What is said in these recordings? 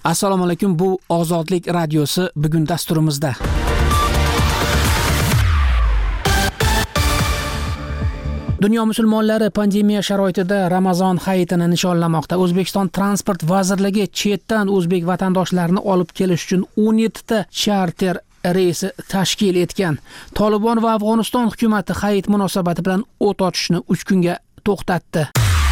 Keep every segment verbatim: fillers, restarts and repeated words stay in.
Assalomu alaykum, bu Ozodlik radiosi. Bugun dasturimizda Dunyo musulmonlari pandemiya sharoitida Ramazon hayitini nishonlamoqda. O'zbekiston transport vazirligi chetdan o'zbek vatandoshlarini olib kelish uchun o'n yetti ta charter reysi tashkil etgan. Tolibon va Afg'oniston hukumati hayit munosabati bilan o't ochishni uch kunga to'xtatdi.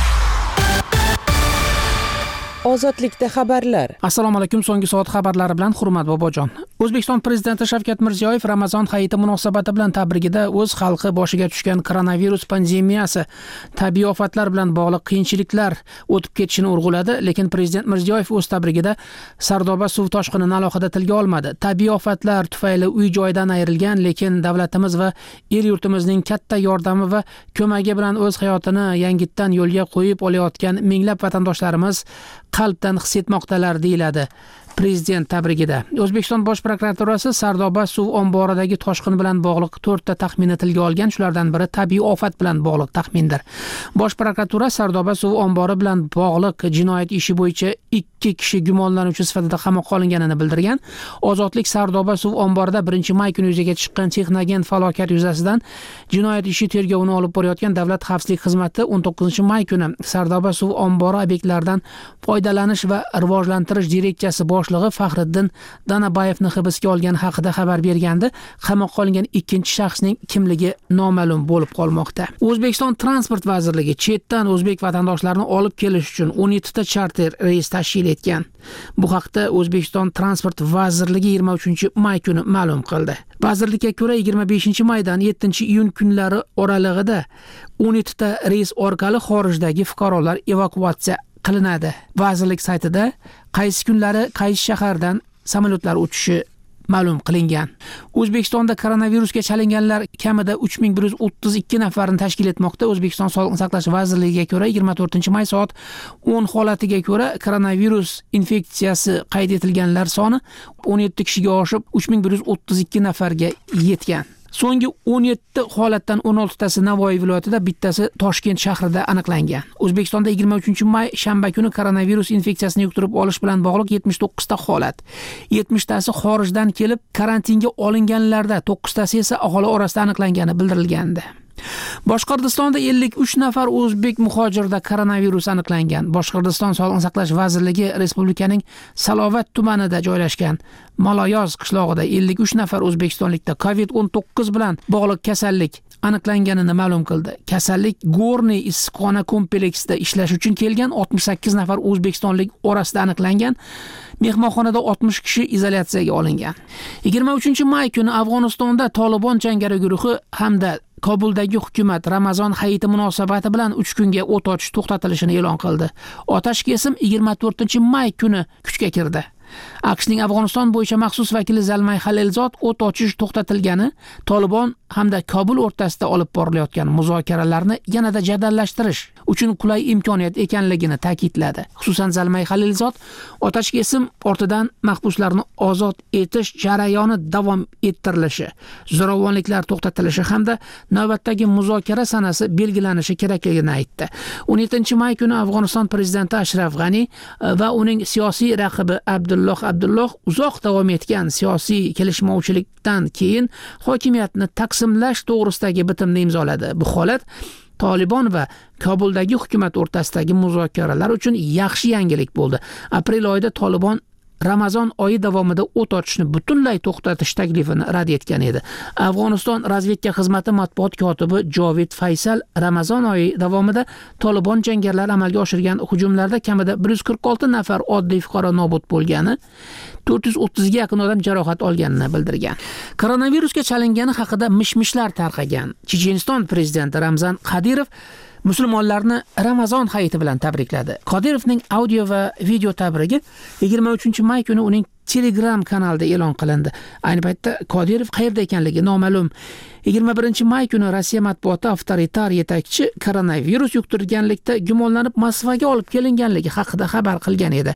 Ozodlikda xabarlar. Assalomu alaykum, so'nggi soat xabarlari bilan Hurmat Bobojon. O'zbekiston prezidenti Shavkat Mirziyoyev Ramazon hayiti munosabati bilan tabrigida o'z xalqi boshiga tushgan koronavirus pandemiyasi, tabiiy ofatlar bilan bog'liq qiyinchiliklar o'tib ketishini urg'uladi, lekin prezident Mirziyoyev o'z tabrigida Sardoba suv toshqinini alohida tilga olmadi. Tabiiy ofatlar tufayli uy-joydan ayrilgan, lekin davlatimiz va el yurtimizning katta yordami va ko'magi bilan o'z hayotini yangitdan yo'lga qo'yib olayotgan minglab vatandoshlarimiz qalbdan his etmoqdalar, deyiladi prezident tabrigida. O'zbekiston Bosh prokuraturasi Sardoba suv omboridagi toshqin bilan bog'liq to'rtta taxminni tilga olgan, shulardan biri tabiiy ofat bilan bog'liq taxmindir. Bosh prokuratura Sardoba suv ombori bilan bog'liq jinoyat ishi bo'yicha ikki kishi gumonlanuvchi sifatida qamoqqa olinganini bildirgan. Ozodlik Sardoba suv omborida birinchi may kuni yuzaga chiqqan texnogen falokat yuzasidan jinoyat ishi tergovini olib borayotgan Davlat xavfsizlik xizmati o'n to'qqizinchi may kuni Sardoba suv ombori obyektlaridan foydalanish va rivojlantirish direksiyasi boshlig'i Faxriddin Danabayevni hibsga olgani haqida xabar bergandi. Qamoqqa olingan ikkinchi shaxsning kimligi noma'lum bo'lib qolmoqda. O'zbekiston transport vazirligi chetdan o'zbek vatandoshlarini olib kelish uchun o'n yetti ta charter reys tashkil etgan. Bu haqda O'zbekiston transport vazirligi yigirma uchinchi may kuni ma'lum qildi. Vazirlikka ko'ra yigirma beshinchi maydan yettinchi iyun kunlari oralig'ida o'n yetti ta reys orqali xorijdagi fuqarolar evakuatsiya qilinadi. Vazirlik saytida qaysi kunlari qaysi shahardan samolyotlar uchishi ma'lum qilingan. O'zbekistonda koronavirusga chalinganlar kamida uch ming bir yuz o'ttiz ikki nafarni tashkil etmoqda. O'zbekiston Sog'liqni saqlash vazirligiga ko'ra yigirma to'rtinchi may soat o'n holatiga ko'ra koronavirus infeksiyasi qayd etilganlar soni o'n yetti kishiga oshib uch ming bir yuz o'ttiz ikki nafarga yetgan. So'nggi o'n yetti holatdan o'n olti tasi Navoiy viloyatida, bittasi Toshkent shahrida aniqlangan. O'zbekistonda yigirma uchinchi may shanba kuni koronavirus infeksiyasini yuqtirib olish bilan bog'liq yetmish to'qqiz ta holat. yetmish tasi xorijdan kelib karantinga olinganlarda, to'qqiz tasi esa aholi orasida aniqlangani bildirilgandi. Boshqirdistonda ellik uch nafar o'zbek muhojirda koronavirus aniqlangan. Boshqirdiston Sog'liqni saqlash vazirligi respublikaning Salovat tumanida joylashgan Maloyoz qishlog'ida ellik uch nafar o'zbekistonlikda covid o'n to'qqiz bilan bog'liq kasallik aniqlanganini ma'lum qildi. Kasallik Gorniy issiqxona kompleksida ishlash uchun kelgan oltmish sakkiz nafar o'zbekistonlik orasida aniqlangan. Mehmonxonada oltmish kishi izolyatsiyaga olingan. yigirma uchinchi may kuni Afg'onistonda Tolibon jangari guruhi hamda Kobuldagi hukumat Ramazon hayiti munosabati bilan uch kunga o't ochish to'xtatilishini e'lon qildi. Otash kesim yigirma to'rtinchi may kuni kuchga kirdi. AQShning Afg'oniston bo'yicha maxsus vakili Zalmay Xalilzod o't ochish to'xtatilgani Tolibon hamda Kobul o'rtasida olib borilayotgan muzokaralarni yanada jadallashtirish uchun qulay imkoniyat ekanligini ta'kidladi. Xususan Zalmay Xalilzod otash kesim ortidan mahbuslarni ozod etish jarayoni davom ettirilishi, zo'ravonliklar to'xtatilishi hamda navbatdagi muzokara sanasi belgilanishi kerakligini aytdi. o'n yettinchi may kuni Afg'oniston prezidenti Ashraf G'ani va uning siyosiy raqibi Abdulloh Abdulloh uzoq davom etgan siyosiy kelishmovchilikdan keyin hokimiyatni taqsimlash to'g'risidagi bitimni imzoladi. Bu holat Tolibon va Kobuldagi hukumat o'rtasidagi muzokaralar uchun yaxshi yangilik bo'ldi. Aprel oyida Tolibon Ramazon oyi davomida o't ochishni butunlay to'xtatish taklifini rad etgan edi. Afg'oniston razvedka xizmati matbuot kotibi Jovid Faysal Ramazon oyi davomida Tolibon jangarilar amalga oshirgan hujumlarda kamida bir yuz qirq olti nafar oddiy fuqaro nobud bo'lgani, to'rt yuz o'ttizga yaqin odam jarohat olganini bildirgan. Koronavirusga chalingani haqida mish-mishlar tarqagan. Checheniston prezidenti Ramzan Qodirov musulmonlarni Ramazon hayiti bilan tabrikladi. Qodirovning audio va video tabrigi yigirma uchinchi may kuni uning Telegram kanalida e'lon qilindi. Ayni paytda Qodirov qayerda ekanligi noma'lum. yigirma birinchi may kuni Rossiya matbuoti avtoritar yetakchi koronavirus yuqtirganlikda gumonlanib Moskvaga olib kelinganligi haqida xabar qilgan edi.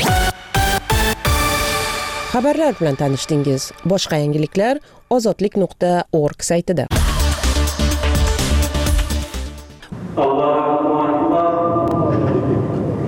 Xabarlar bilan tanishdingiz. Boshqa yangiliklar ozodlik nuqta org saytida. Allahu akbar.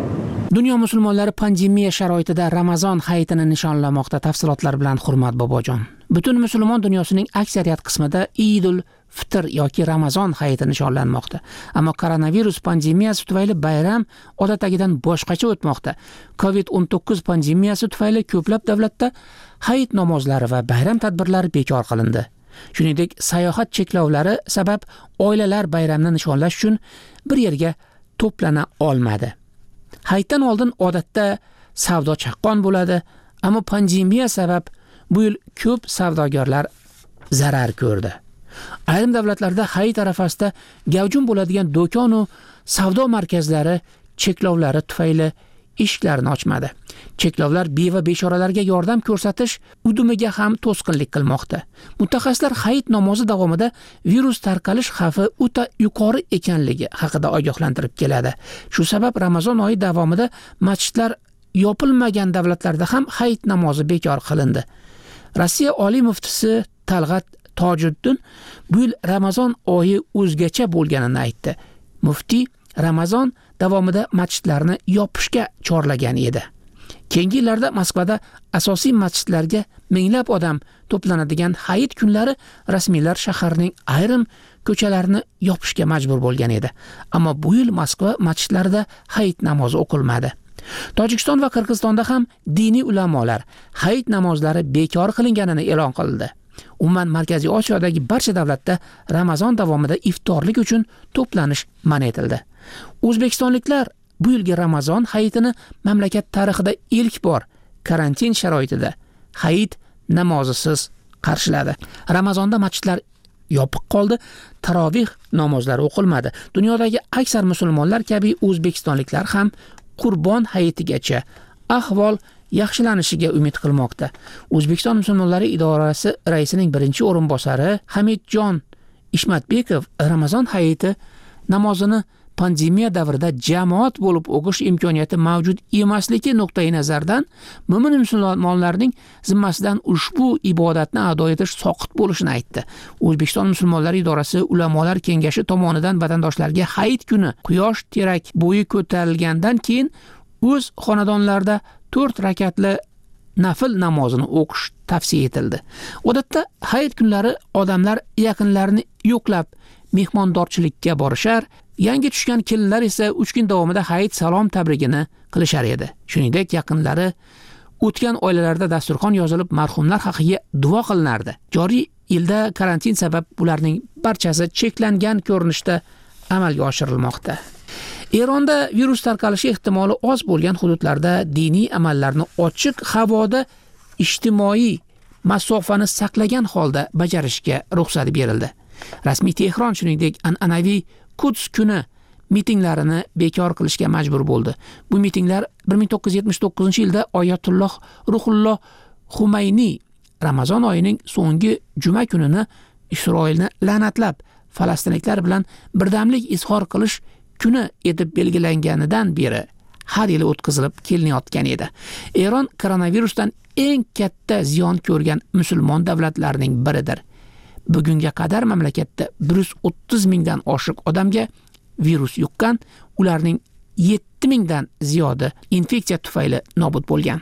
Dunyo musulmonlari pandemiya sharoitida Ramazon hayitini nishonlamoqda. Tafsilotlar bilan Hurmat Bobojon. Butun musulmon dunyosining aksariyat qismida Idul Fitr yoki Ramazon hayiti nishonlanmoqda. Ammo koronavirus pandemiyasi tufayli bayram odatdagidan boshqacha o'tmoqda. covid o'n to'qqiz pandemiyasi tufayli ko'plab davlatda hayit namozlari va bayram tadbirlari bekor qilindi. Shuningdek, sayohat cheklovlari sabab oilalar bayramni nishonlash uchun bir yerga to'plana olmadi. Hayitdan oldin odatda savdo chaqqon bo'ladi, ammo pandemiya sabab bu yil ko'p savdogarlar zarar ko'rdi. Ayrim davlatlarda hayit arafasida gavjum bo'ladigan do'kon va savdo markazlari cheklovlari tufayli eshiklarini ochmadi. Cheklovlar beva beshoralarga yordam ko'rsatish udumiga ham to'sqinlik qilmoqda. Mutaxassislar hayit namozi davomida virus tarqalish xavfi o'ta yuqori ekanligi haqida ogohlantirib keladi. Shu sabab Ramazon oyi davomida masjidlar yopilmagan davlatlarda ham hayit namozi bekor qilindi. Rossiya oliy muftisi Talg'at Tojiddin bu yil Ramazon oyi o'zgacha bo'lganini aytdi. Muftiy Ramazon davomida masjidlarni yopishga chorlagan edi. Keyingi yillarda Moskvada asosiy masjidlarga minglab odam to'planadigan hayit kunlari rasmiylar shaharning ayrim ko'chalarini yopishga majbur bo'lgan edi. Ammo bu yil Moskva masjidlarida hayit namozi o'qilmadi. Tojikiston va Qirg'izistonda ham diniy ulamolar hayit namozlari bekor qilinganini e'lon qildi. Umuman Markaziy Osiyodagi barcha davlatda Ramazon davomida iftorlik uchun to'planish man etildi. O'zbekistonliklar bu yilgi Ramazon hayitini mamlakat tarixida ilk bor karantin sharoitida hayit namozisiz qarshiladi. Ramazonda masjidlar yopiq qoldi, tarovih namozlari o'qilmadi. Dunyodagi aksar musulmonlar kabi o'zbekistonliklar ham Qurbon hayitigacha ahvol yaxshilanishiga umid qilmoqda. O'zbekiston musulmonlari idorasi raisining birinchi o'rinbosari Hamidjon Ishmatbekov Ramazon hayiti namozini pandemiya davrida jamoat bo'lib o'qish imkoniyati mavjud emasligi nuqtai nazardan mo'min musulmonlarning zimmasidan ushbu ibodatni ado etish soqit bo'lishini aytdi. O'zbekiston musulmonlari idorasi ulamolar kengashi tomonidan vatandoshlarga hayit kuni quyosh terak bo'yi ko'tarilgandan keyin o'z xonadonlarida to'rt rakatli nafil namozini o'qish tavsiya etildi. Odatda hayit kunlari odamlar yaqinlarini yo'qlab mehmondorchilikka borishar, yangi tushgan kelinlar esa uch kun davomida hayit salom tabrigini qilishar edi. Shuningdek, yaqinlari o'tgan oilalarda dasturxon yozilib marhumlar haqiga duo qilinardi. Joriy yilda karantin sabab bularning barchasi cheklangan ko'rinishda amalga oshirilmoqda. Eronda virus tarqalishi ehtimoli oz bo'lgan hududlarda diniy amallarni ochiq havoda ijtimoiy masofani saqlagan holda bajarishga ruxsat berildi. Rasmiy Tehron shuningdek an'anaviy Quds kuni mitinglarini bekor qilishga majbur bo'ldi. Bu mitinglar bir ming to'qqiz yuz yetmish to'qqizinchi yilda Oyatulloh Ruhulloh Xumayniy Ramazon oyining so'nggi juma kunini Isroilni la'natlab, falastinliklar bilan birdamlik izhor qilish kuni etib belgilanganidan beri har yili o'tkazilib kelinayotgan edi. Eron koronavirusdan eng katta ziyon ko'rgan musulmon davlatlarining biridir. Bugunga qadar mamlakatda bir yuz o'ttiz mingdan oshiq odamga virus yuqqan, ularning yetti mingdan ziyodi infeksiya tufayli nobud bo'lgan.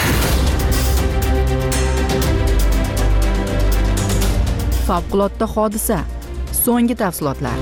Favqulodda hodisa. So'nggi tafsilotlar.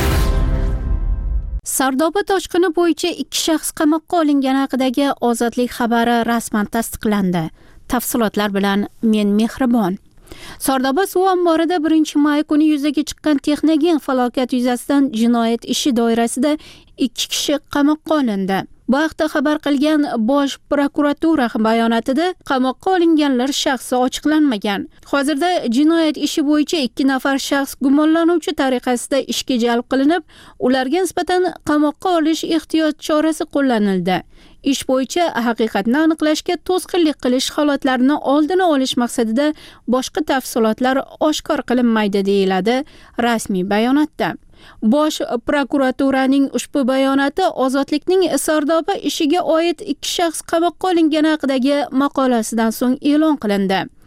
Sardoba toshqini bo'yicha ikki shaxs qamoqqa olingani haqidagi ozodlik xabari rasman tasdiqlandi. Tafsilotlar bilan men Mehribon. Sardoba suv omborida birinchi may kuni yuzaga chiqqan texnogen falokat yuzasidan jinoyat ishi doirasida ikki kishi qamoqqa olindi. Bu haqda xabar qilgan Bosh prokuratura bayonotida qamoqqa olinganlar shaxsi ochiqlanmagan. Hozirda jinoyat ishi bo'yicha ikki nafar shaxs gumonlanuvchi tariqasida ishga jalb qilinib, ularga nisbatan qamoqqa olish ehtiyot chorasi qo'llanildi. Ish bo'yicha haqiqatni aniqlashga to'sqinlik qilish holatlarini oldini olish maqsadida boshqa tafsilotlar oshkor qilinmaydi deyiladi rasmiy bayonotda. Bosh prokuraturaning ushbu bayonoti Ozodlikning Sardoba ishiga oid ikki shaxs qamoqqa olingani haqidagi maqolasidan so'ng e'lon qilindi.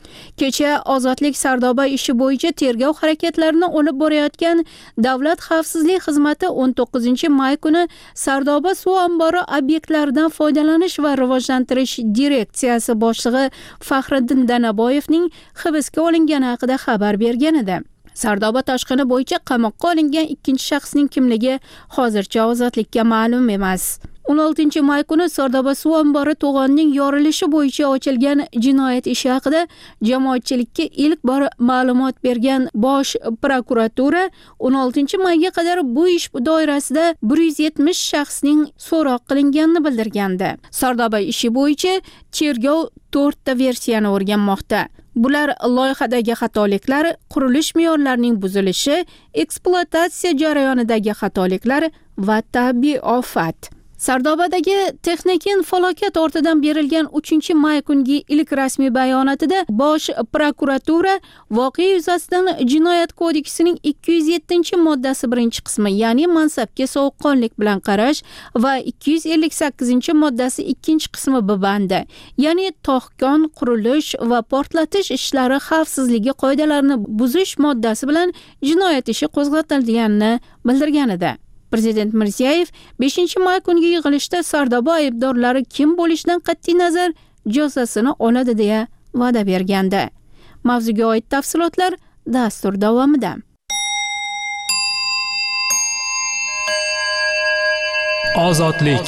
Kecha Ozodlik Sardoba ishi bo'yicha tergov harakatlarini olib borayotgan Davlat xavfsizlik xizmati o'n to'qqizinchi may kuni Sardoba suv ombori obyektlaridan foydalanish va rivojlantirish direksiyasi boshlig'i Faxriddin Danaboyevning hibsga olingani haqida xabar bergan edi. Sardoba toshqini bo'yicha qamoqqa olingan ikkinchi shaxsning kimligi hozircha ozodlikka ma'lum emas. o'n oltinchi may kuni Sardoba suv ombori to'g'onning yorilishi bo'yicha ochilgan jinoyat ishi haqida jamoatchilikka ilk bor ma'lumot bergan Bosh prokuratura o'n oltinchi mayga qadar bu ish doirasida bir yuz yetmish shaxsning so'roq qilinganini bildirgandi. Sardoba ishi bo'yicha tergov to'rtta versiyani o'rganmoqda. Bular loyihadagi xatoliklar, qurilish me'yorlarining buzilishi, ekspluatatsiya jarayonidagi xatoliklar va tabiiy ofat. Sardobadagi Texnokin falokat ortidan berilgan uchinchi may kungi ilk rasmiy bayonotida Bosh prokuratura voqea yuzasidan Jinoyat kodeksining ikki yuz yettinchi moddasi birinchi qismi, ya'ni mansabga sovuqqonlik bilan qarash va ikki yuz ellik sakkizinchi moddasi ikkinchi qismi B bandi, ya'ni to'xkon, qurilish va portlatish ishlari xavfsizligi qoidalarini buzish moddasi bilan jinoyat ishi qo'zg'atilganini bildirgan edi. Prezident Mirziyoyev beshinchi may kungi yig'ilishda Sardoba aybdorlari kim bo'lishidan qat'iy nazar jazosini oladi deya va'da bergandi. Mavzuga oid tafsilotlar dastur davomida. Ozodlik.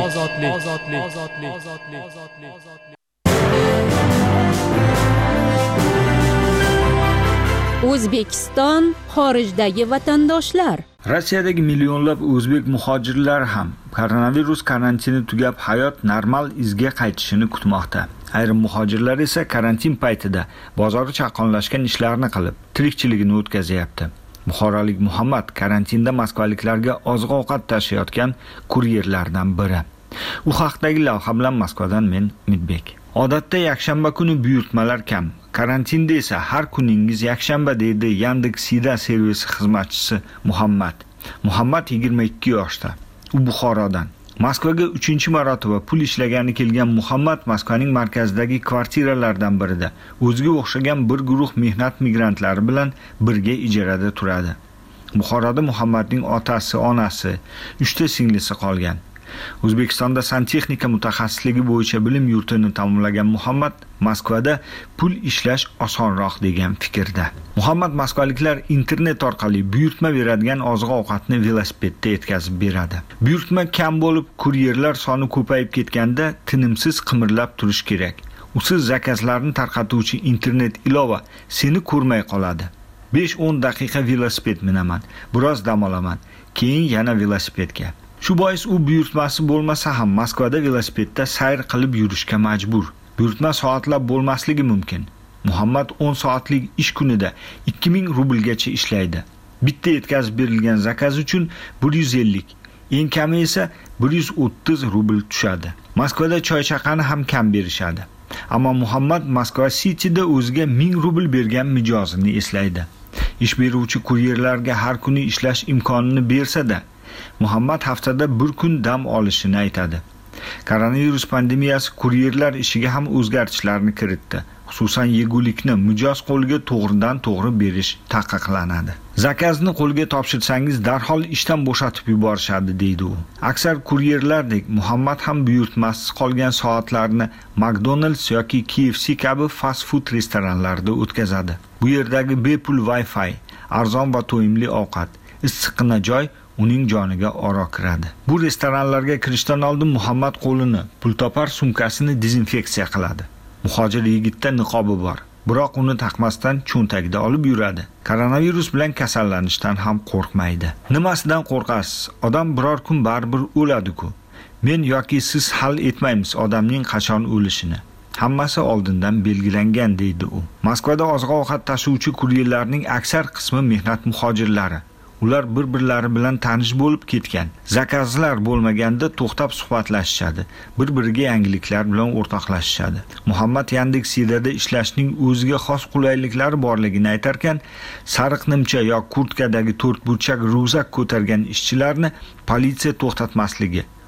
O'zbekiston xorijdagi vatandoshlar. Rossiyadagi millionlab o'zbek muhojirlar ham koronavirus karantini tugab hayot normal izga qaytishini kutmoqda. Ayrim muhojirlar esa karantin paytida bozori chaqonlashgan ishlarni qilib, tirikchiligini o'tkazyapti. Buxorolik Muhammad karantinda moskvaliklarga oziq-ovqat tashiyotgan kuryerlardan biri. U haqdagi lavha bilan Moskvadan men Midbek. Odatda yakshanba kuni buyurtmalar kam. Karantinda esa har kuningiz yakshanba deydi Yandex.Sida servisi xizmatchisi Muhammad. Muhammad yigirma ikki yoshda. U Buxorodan. Moskvaga uchinchi marotaba pul ishlagani kelgan Muhammad Moskvaning markazidagi kvartiralardan birida o'ziga o'xshagan bir guruh mehnat migrantlari bilan birga ijarada turadi. Buxoroda Muhammadning otasi, onasi, uchta singlisi qolgan. O'zbekistonda santexnika mutaxassisligi bo'yicha bilim yurtini tamomlagan Muhammad Moskvada pul ishlash osonroq degan fikrda. Muhammad moskvaliklar internet orqali buyurtma beradigan oziq-ovqatni velosipedda yetkazib beradi. Buyurtma kam bo'lib, kuryerlar soni ko'payib ketganda tinimsiz qimirlab turish kerak. Usiz zakazlarni tarqatuvchi internet ilova seni ko'rmay qoladi. besh o'n daqiqa velosiped minaman, biroz dam olaman, keyin yana velosipedga. Shu bois u buyurtmasi bo'lmasa ham Moskvada velosipedda sayr qilib yurishga majbur. Buyurtma soatlab bo'lmasligi mumkin. Muhammad o'n soatlik ish kunida ikki ming rublgacha ishlaydi. Bitta yetkazib berilgan zakaz uchun bir yuz ellik, eng kami esa bir yuz o'ttiz rubl tushadi. Moskvada choy-chaqani ham kam berishadi. Ammo Muhammad Moskva Cityda o'ziga ming rubl bergan mijozini eslaydi. Ish beruvchi kuryerlarga har kuni ishlash imkonini bersa-da, Muhammad haftada bir kun dam olishini aytadi. Koronavirus pandemiyasi kuryerlar ishiga ham o'zgartishlarni kiritdi. Xususan yegulikni mijoz qo'liga to'g'ridan to'g'ri berish taqiqlanadi. Zakazni qo'lga topshirsangiz darhol ishdan bo'shatib yuborishadi deydi u. Aksar kuryerlardek Muhammad ham buyurtmasiz qolgan soatlarni McDonald's yoki K F C kabi fast food restoranlarida o'tkazadi. Bu yerdagi bepul Wi-Fi, arzon va to'yimli ovqat, issiqqina joy uning joniga oro kiradi. Bu restoranlarga kirishdan oldin Muhammad qo'lini, pultopar sumkasini dezinfeksiya qiladi. Muhojir yigitda niqobi bor, biroq uni taqmasdan cho'ntagida olib yuradi. Koronavirus bilan kasallanishdan ham qo'rqmaydi. Nimasidan qo'rqasiz? Odam biror kun baribir o'ladi-ku. Men yoki siz hal etmaymiz odamning qachon o'lishini. Hammasi oldindan belgilangan deydi u. Moskvada oziq-ovqat tashuvchi kuryerlarning aksar qismi mehnat muhojirlari. Ular bir-birlari bilan tanish bo'lib ketgan. Zakazlar bo'lmaganda to'xtab suhbatlashishadi. Bir-biriga yangiliklar bilan o'rtoqlashishadi. Muhammad Yandex.Sidada ishlashning o'ziga xos qulayliklari borligini aytarkan, sariq nimcha yoki kurtkadagi to'rt burchak ruzak ko'targan ishchilarni politsiya to'xtatmasligi,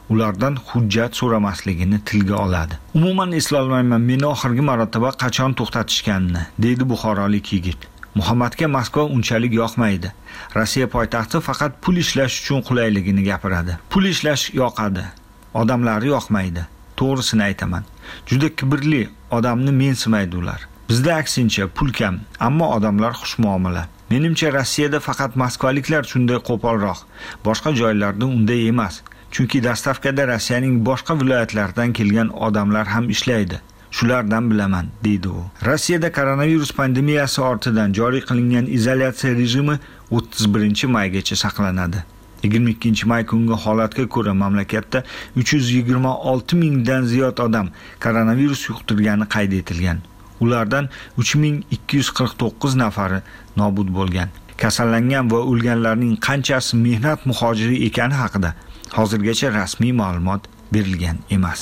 ulardan hujjat so'ramasligini tilga oladi. Umuman eslolmayman meni oxirgi marotaba qachon to'xtatishganini, deydi buxorolik yigit. Muhammadga Moskva unchalik yoqmaydi. Rossiya poytaxti faqat pul ishlash uchun qulayligini gapiradi. Pul ishlash yoqadi, odamlari yoqmaydi. To'g'risini aytaman. Juda kibrli, odamni mensimaydi ular. Bizda aksincha pul kam, ammo odamlar xushmuomala. Menimcha Rossiyada faqat moskvaliklar shunday qo'polroq, boshqa joylarda unday emas. Chunki dastavkada Rossiyaning boshqa viloyatlaridan kelgan odamlar ham ishlaydi. Shulardan bilaman, deydi u. Rossiyada koronavirus pandemiyasi ortidan joriy qilingan izolyatsiya rejimi o'ttiz birinchi maygacha saqlanadi. yigirma ikkinchi may kungi holatga ko'ra mamlakatda uch yuz yigirma olti mingdan ziyod odam koronavirus yuqtirgani qayd etilgan. Ulardan uch ming ikki yuz qirq to'qqiz nafari nobud bo'lgan. Kasallangan va o'lganlarning qanchasi mehnat muhojiri ekani haqida hozirgacha rasmiy ma'lumot berilgan emas.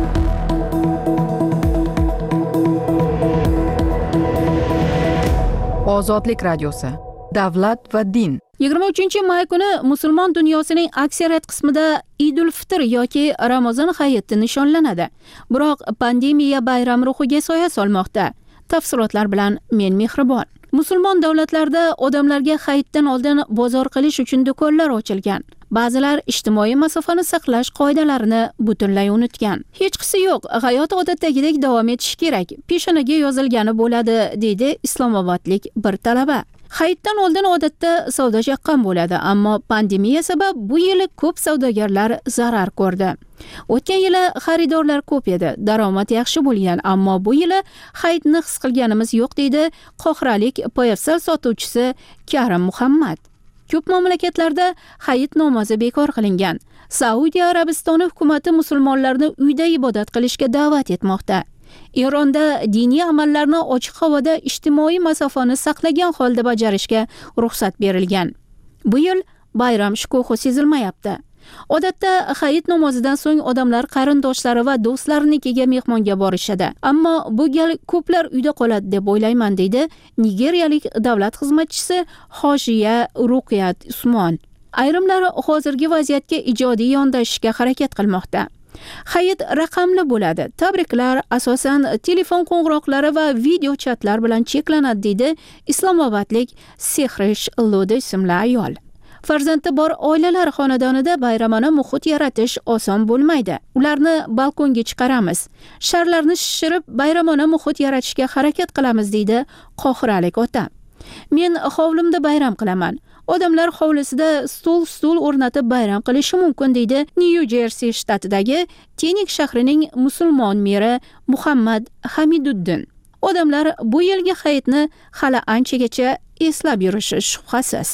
Ozodlik radiosi. Davlat va din. yigirma uchinchi may kuni musulmon dunyosining aksariyat qismida Idul Fitr yoki Ramazon hayiti nishonlanadi. Biroq pandemiya bayram ruhiga soya solmoqda. Tafsilotlar bilan men Mehribon. Musulmon davlatlarda odamlarga hayitdan oldin bozor qilish uchun do'konlar ochilgan. Ba'zilar ijtimoiy masofani saqlash qoidalarini butunlay unutgan. Hech qisi yo'q, hayot odatdagidek davom etishi kerak. Peshonaga yozilgani bo'ladi, deydi islomobodlik bir talaba. Hayitdan oldin odatda savdo chaqqan bo'ladi, ammo pandemiya sabab bu yil ko'p savdogarlar zarar ko'rdi. O'tgan yili xaridorlar ko'p edi, daromad yaxshi bo'lgan, ammo bu yili hayitni his qilganimiz yo'q, deydi Qohiralik poyafsal sotuvchisi Karim Muhammad. Ko'p mamlakatlarda hayit namozi bekor qilingan. Saudiya Arabistoni hukumati musulmonlarni uyda ibodat qilishga da'vat etmoqda. Eronda diniy amallarni ochiq havoda ijtimoiy masofani saqlagan holda bajarishga ruxsat berilgan. Bu yil bayram shukuhi sezilmayapti. Odatda hayit namozidan so'ng odamlar qarindoshlari va do'stlarinikiga mehmonga borishadi. Ammo bu gal ko'plar uyda qoladi deb o'ylayman, deydi nigeriyalik davlat xizmatchisi Hoshiya Ruqyat Usmon. Ayrimlar hozirgi vaziyatga ijodiy yondashishga harakat qilmoqda. Hayit raqamli bo'ladi. Tabriklar asosan telefon qo'ng'iroqlari va video chatlar bilan cheklanadi, deydi islomobodlik Sehrish Lodi ismli ayol. Farzandi bor oilalar xonadonida bayramona muhit yaratish oson bo'lmaydi. Ularni balkonga chiqaramiz. Sharlarni shishirib bayramona muhit yaratishga harakat qilamiz, deydi Qohiralik ota. Men hovlimda bayram qilaman. Odamlar hovlisida stol-stol o'rnatib bayram qilishi mumkin, deydi Nyu-Jersey shtatidagi Tenik shahrining musulmon meri Muhammad Hamiduddin. Odamlar bu yilgi hayitni hali anchagacha eslab yurishi shubhasiz.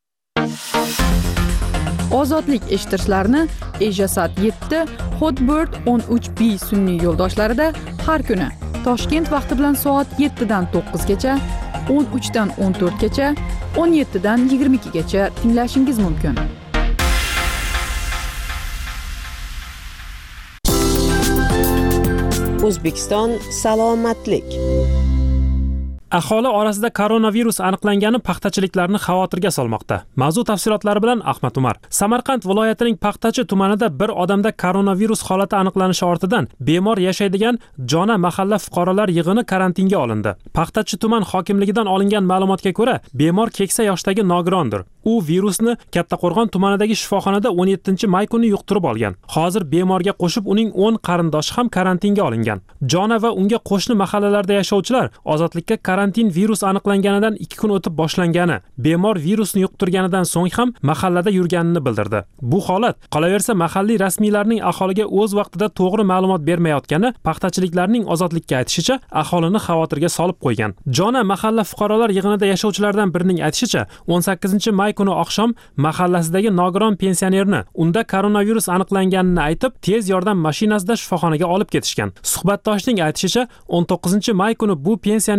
Ozodlik eshittirishlarni Ejasat yetti, Hotbird o'n uch B sun'iy yo'ldoshlarida har kuni Toshkent vaqti bilan soat yettidan to'qqizgacha, o'n uchdan o'n to'rtgacha, o'n yettidan yigirma ikkigacha tinglashingiz mumkin. O'zbekiston salomatlik. Aholi orasida koronavirus aniqlangani paxtachiliklarni xavotirga solmoqda. Mavzu tafsilotlari bilan Ahmad Umar. Samarqand viloyatining Paxtachi tumanida bir odamda koronavirus holati aniqlanishi ortidan bemor yashaydigan Jona mahalla fuqarolar yig'ini karantinga olindi. Paxtachi tuman hokimligidan olingan ma'lumotga ko'ra, bemor keksa yoshdagi nogirondir. U virusni Kattaqo'rg'on tumanidagi shifoxonada o'n yettinchi may kuni yuqtirib olgan. Hozir bemorga qo'shib uning o'n qarindoshi ham karantinga olingan. Jona va unga qo'shni mahallalarda yashovchilar ozodlikka karantin virus aniqlanganidan ikki kun o'tib boshlangani, bemor virusni yuqtirganidan so'ng ham mahallada yurganini bildirdi. Bu holat qolaversa mahalliy rasmiylarning aholiga o'z vaqtida to'g'ri ma'lumot bermayotgani paxtachiliklarning ozodlikka aytishicha aholini xavotirga solib qo'ygan. Jona mahalla fuqarolar yig'inida yashovchilardan birining aytishicha, o'n sakkizinchi may kuni oqshom mahallasidagi nogiron pensionerni unda koronavirus aniqlanganini aytib, tez yordam mashinasida shifoxonaga olib ketishgan. Suhbatdoshning aytishicha, o'n to'qqizinchi may kuni bu pensionerning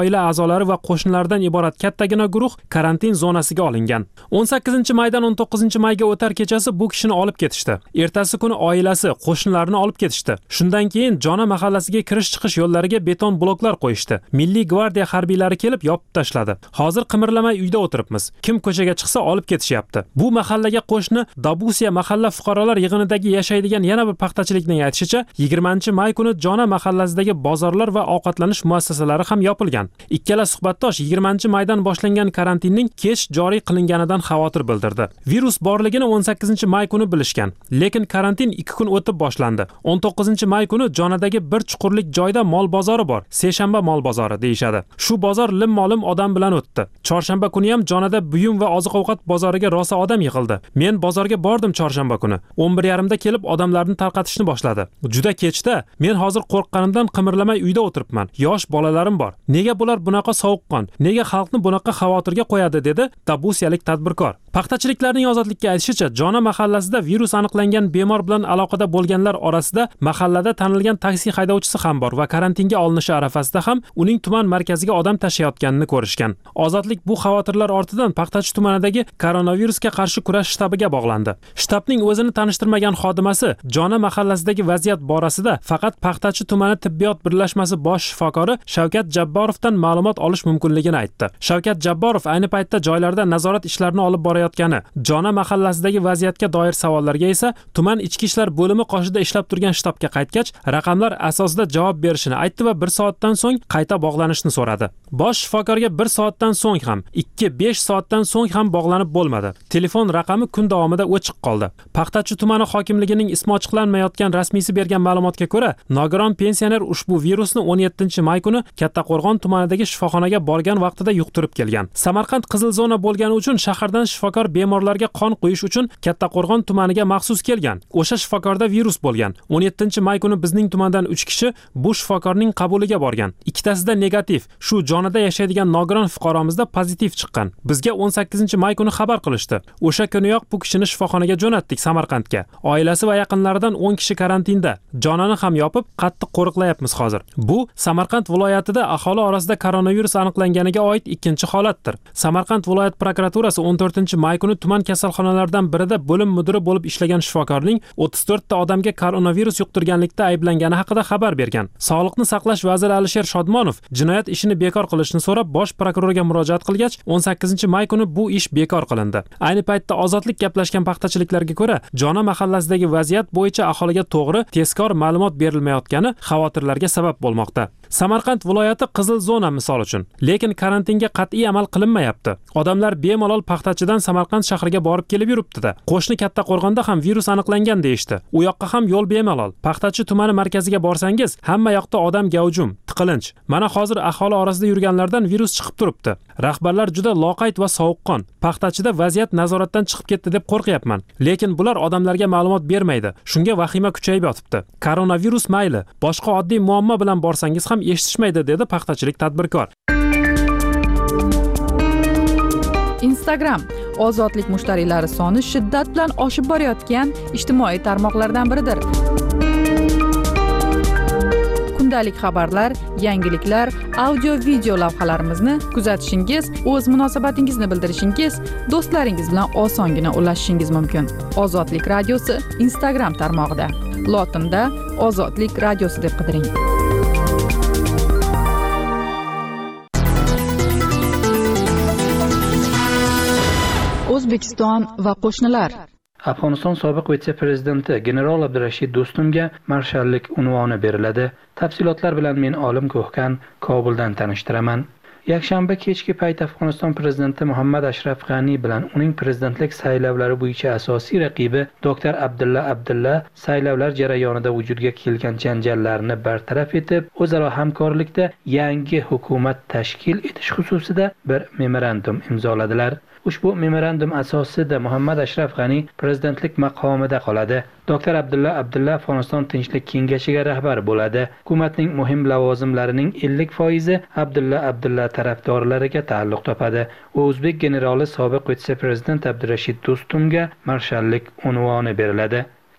oila a'zolari va qo'shnilardan iborat kattagina guruh karantin zonasiga olingan. o'n sakkizinchi maydan o'n to'qqizinchi mayga o'tar kechasi bu kishini olib ketishdi. Ertasi kuni oilasi, qo'shnilarini olib ketishdi. Shundan keyin Jona mahallasiga kirish-chiqish yo'llariga beton bloklar qo'yishdi. Milliy gvardiya harbiylari kelib yopib tashladi. Hozir qimirlamay uyda o'tiribmiz. Kim ko'chaga chiqsa olib ketishyapti. Bu mahallaga qo'shni Dabusiya mahalla fuqarolar yig'inidagi yashaydigan yana bir paxtachilikning aytishicha, yigirmanchi may kuni Jona mahallasidagi bozorlar va ovqatlanish muassasalari ham yopilgan. Ikkala suhbatdosh yigirmanchi maydan boshlangan karantinning kech joriy qilinganidan xavotir bildirdi. Virus borligini o'n sakkizinchi may kuni bilishgan, lekin karantin ikki kun o'tib boshlandi. o'n to'qqizinchi may kuni Jonadagi bir chuqurlik joyda mol bozori bor. Seshanba mol bozori deyshadi. Shu bozor lim-molim odam bilan o'tdi. Chorshanba kuni ham Jonada buyum va oziq-ovqat bozoriga rosa odam yig'ildi. Men bozorga bordim chorshanba kuni. o'n bir yarim da kelib odamlarni tarqatishni boshladi. Juda kechda men hozir qo'rqqanimdan qimirlamay uyda o'tiribman. Yosh bolalarim bor. Nega bular bunaqa sovuqqon? Nega xalqni bunaqa xavotirga qo'yadi, dedi Dabusiyalik tadbirkor. Paxtachiliklarning ozodlikka aytishicha, Jona mahallasida virus aniqlangan bemor bilan aloqada bo'lganlar orasida mahallada tanilgan taksi haydovchisi ham bor va karantinga olinishi arafasida ham uning tuman markaziga odam tashiyotganini ko'rishgan. Ozodlik bu xavotirlar ortidan Paxtachi tumanidagi koronavirusga qarshi kurash shtabiga bog'landi. Shtabning o'zini tanishtirmagan xodimasi Jona mahallasidagi vaziyat borasida faqat Paxtachi tumani tibbiyot birlashmasi bosh shifokori Shavkat Jabborovdan ma'lumot olish mumkinligini aytdi. Shavkat Jabborov ayni paytda joylarda nazorat ishlarini olib borayotgani, Jona mahallasidagi vaziyatga doir savollarga esa tuman ichki ishlar bo'limi qoshida ishlab turgan shtabga qaytgach, raqamlar asosida javob berishini aytdi va bir soatdan so'ng qayta bog'lanishni so'radi. Bosh shifokorga bir soatdan so'ng ham, ikki besh soatdan so'ng ham bog'lanib bo'lmadi. Telefon raqami kun davomida o'chiq qoldi. Paxtachi tumani hokimligining ismi ochiqlanmayotgan rasmiysi bergan ma'lumotga ko'ra, nogiron pensioner ushbu virusni o'n yettinchi may kuni Kattaqo'rg'on tumanidagi shifoxonaga borgan vaqtida yuqtirib kelgan. Samarqand qizil zona bo'lgani uchun shahardan shifokor bemorlarga qon quyish uchun Kattaqo'rg'on tumaniga maxsus kelgan. O'sha shifokorda virus bo'lgan. o'n yettinchi may kuni bizning tumandan uch kishi bu shifokorning qabuliga borgan. Ikkitasida negativ. Shu Jonada yashaydigan nogiron fuqaromizda pozitiv chiqqan. Bizga o'n sakkizinchi may kuni xabar qilishdi. O'sha kuniyoq bu kishini shifoxonaga jo'natdik Samarqandga. Oilasi va yaqinlaridan o'n kishi karantinda. Jonani ham yopib, qattiq qo'riqlayapmiz hozir. Bu Samarqand viloyatida aholi orasida koronavirus aniqlanganiga oid ikkinchi holatdir. Samarqand viloyat prokuraturasi o'n to'rtinchi may kuni tuman kasalxonalaridan birida bo'lim mudiri bo'lib ishlagan shifokorning o'ttiz to'rtta odamga koronavirus yuqtirganlikda ayblangani haqida xabar bergan. Sog'liqni saqlash vaziri Alisher Shodmonov jinoyat ishini bekor qilishni so'rab bosh prokurorga murojaat qilgach, o'n sakkizinchi may kuni bu ish bekor qilindi. Ayni paytda ozodlik gaplashgan paxtachiliklarga ko'ra, Jona mahallasidagi vaziyat bo'yicha aholiga to'g'ri, tezkor ma'lumot berilmayotgani xavotirlarga sabab bo'lmoqda. Samarqand viloyati qizil zona misol uchun, lekin karantinga qat'iy amal qilinmayapti. Odamlar bemalol Paxtachidan Samarqand shahriga borib kelib yuribdi-da. Qo'shni Kattaqo'rg'onda ham virus aniqlangan deyishdi. U yoqqa ham yo'l bemalol. Paxtachi tumani markaziga borsangiz, hamma yoqda odam gavjum, tiqilinch. Mana hozir aholi orasida yurganlardan virus chiqib turibdi. Rahbarlar juda loqayd va sovuqqon. Paxtachida vaziyat nazoratdan chiqib ketdi deb qo'rqyapman. Lekin bular odamlarga ma'lumot bermaydi. Shunga vahima kuchayib yotibdi. Koronavirus mayli, boshqa oddiy muammo bilan borsangiz ham eshitishmaydi, dedi paxtachilik tadbirkor. Instagram ozodlik mushtariylari soni shiddat bilan oshib borayotgan ijtimoiy tarmoqlardan biridir. Kundalik xabarlar, yangiliklar, audio-video lavhalarimizni kuzatishingiz, o'z munosabatingizni bildirishingiz, do'stlaringiz bilan osongina ulashishingiz mumkin. Ozodlik radiosi Instagram tarmog'ida. Lotinda Ozodlik radiosi deb qidiring. O'zbekiston va qo'shnilar. Afg'oniston sobiq vitse-prezidenti general Abdurashid Do'stumga marshallik unvoni beriladi. Tafsilotlar bilan men Olim Ko'hkan Kobuldan tanishtiraman. Yakshanba kechki payt Afg'oniston prezidenti Muhammad Ashraf G'ani bilan uning prezidentlik saylovlari bo'yicha asosiy raqibi doktor Abdulla Abdulla saylovlar jarayonida vujudga kelgan janjallarni bartaraf etib, o'zaro hamkorlikda yangi hukumat tashkil etish xususida bir memorandum imzoladilar. Ushbu memorandum asosida Muhammad Ashraf G'ani prezidentlik maqomida qoladi. doktor Abdulla Abdulla Afg'oniston Tinchlik kengashiga rahbar bo'ladi. Hukumatning muhim lavozimlarining ellik foizi Abdulla Abdulla tarafdorlariga ta'alluq topadi. O'zbek generali sobiq vitse-prezident Abdurashid Do'stumga marshallik unvoni beriladi.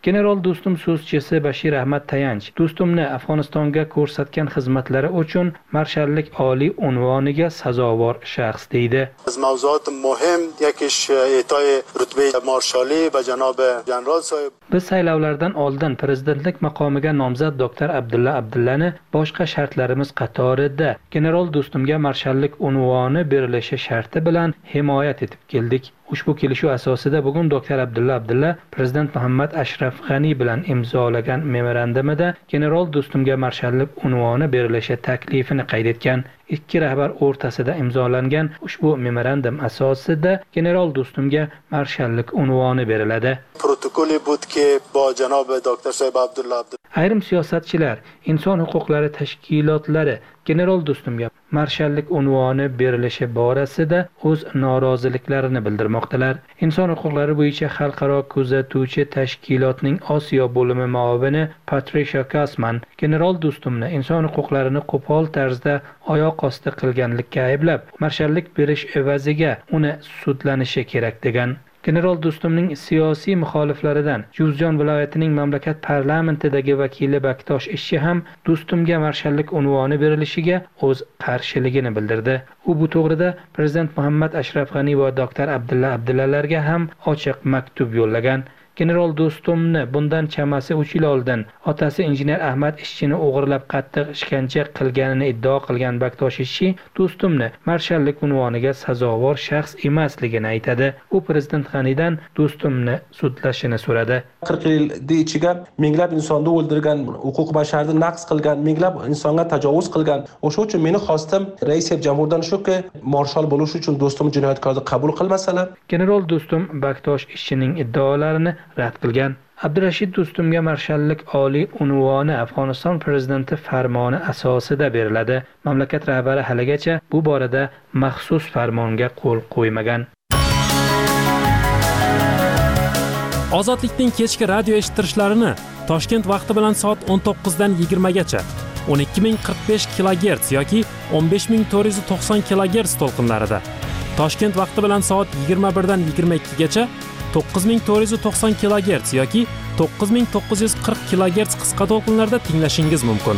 General Do'stum so'zchisi Bashir Ahmad Tayanch Do'stumni Afg'onistonga ko'rsatgan xizmatlari uchun marshallik oliy unvoniga sazovor shaxs deydi. از موضوعات مهم یکیش اعطای رتبه مارشالی به جناب جنرال صاحب. Biz saylovlardan oldin prezidentlik maqomiga nomzod doktor Abdulla Abdullani boshqa shartlarimiz qatorida General Do'stumga marshallik unvoni berilishi sharti bilan himoyat etib keldik. Ushbu kelishuv asosida bugun doktor Abdulla Abdulla prezident Muhammad Ashraf G'ani bilan imzolagan memorandumida General Do'stumga marshallik unvoni berilishi taklifini qayd etgan. Ikki rahbar o'rtasida imzolangan ushbu memorandum asosida General Do'stumga marshallik unvoni beriladi. Protokoli بود که با جناب دکتر صاحب عبدالله عبدالله Ayrim siyosatchilar, inson huquqlari tashkilotlari General Do'stumga marshallik unvoni berilishi borasida o'z noroziliklarini bildirmoqdalar. Inson huquqlari bo'yicha xalqaro kuzatuvchi tashkilotning Osiyo bo'limi muavini Patricia Kasman General Do'stumni inson huquqlarini qo'pol tarzda oyoq osti qilganlikka ayblab, marshallik berish evaziga uni sudlanishi kerak degan. General Do'stumning siyosiy muxoliflaridan Juzjon viloyatining mamlakat parlamentidagi vakili Baktosh Ishchi ham Do'stumga marshallik unvoni berilishiga o'z qarshiligini bildirdi. U bu to'g'rida prezident Muhammad Ashraf G'ani va doktor Abdulla Abdullalarga ham ochiq maktub yo'llagan. General Do'stumni bundan chamasi uch yil oldin otasi injener Ahmad Ishchini o'g'irlab qattiq ishkencha qilganini iddao qilgan Baktosh Ishchi Do'stumni marshallik unvoniga sazovor shaxs emasligini aytadi. U prezident G'anidan Do'stumni sudlashini so'radi. qirq yil ichiga minglab insonni o'ldirgan, huquq basharni naqs qilgan, minglab insonga tajovuz qilgan. O'sha uchun meni xostim rais jamhurdan shuki, marshal bo'lish uchun Do'stum jinoyatkorni qabul qilmasalar. General Do'stum Baktosh Ishchining iddaolarini rad qilgan. Abdurashid Do'stumga marshallik oliy unvoni Afg'oniston prezidenti farmoni asosida beriladi. Mamlakat rahbari haligacha bu borada maxsus farmonga qo'l qo'ymagan. Ozodlikning kechki radio eshittirishlarini Toshkent vaqti bilan soat o'n to'qqiz dan yigirma gacha o'n ikki ming qirq besh kilogerts yoki o'n besh ming to'rt yuz to'qson kilogerts to'lqinlarida, Toshkent vaqti bilan soat yigirma bir dan yigirma ikki gacha to'qqiz ming to'rt yuz to'qson kilogerts yoki to'qqiz ming to'qqiz yuz qirq kilogerts qisqa to'lqinlarda tinglashingiz mumkin.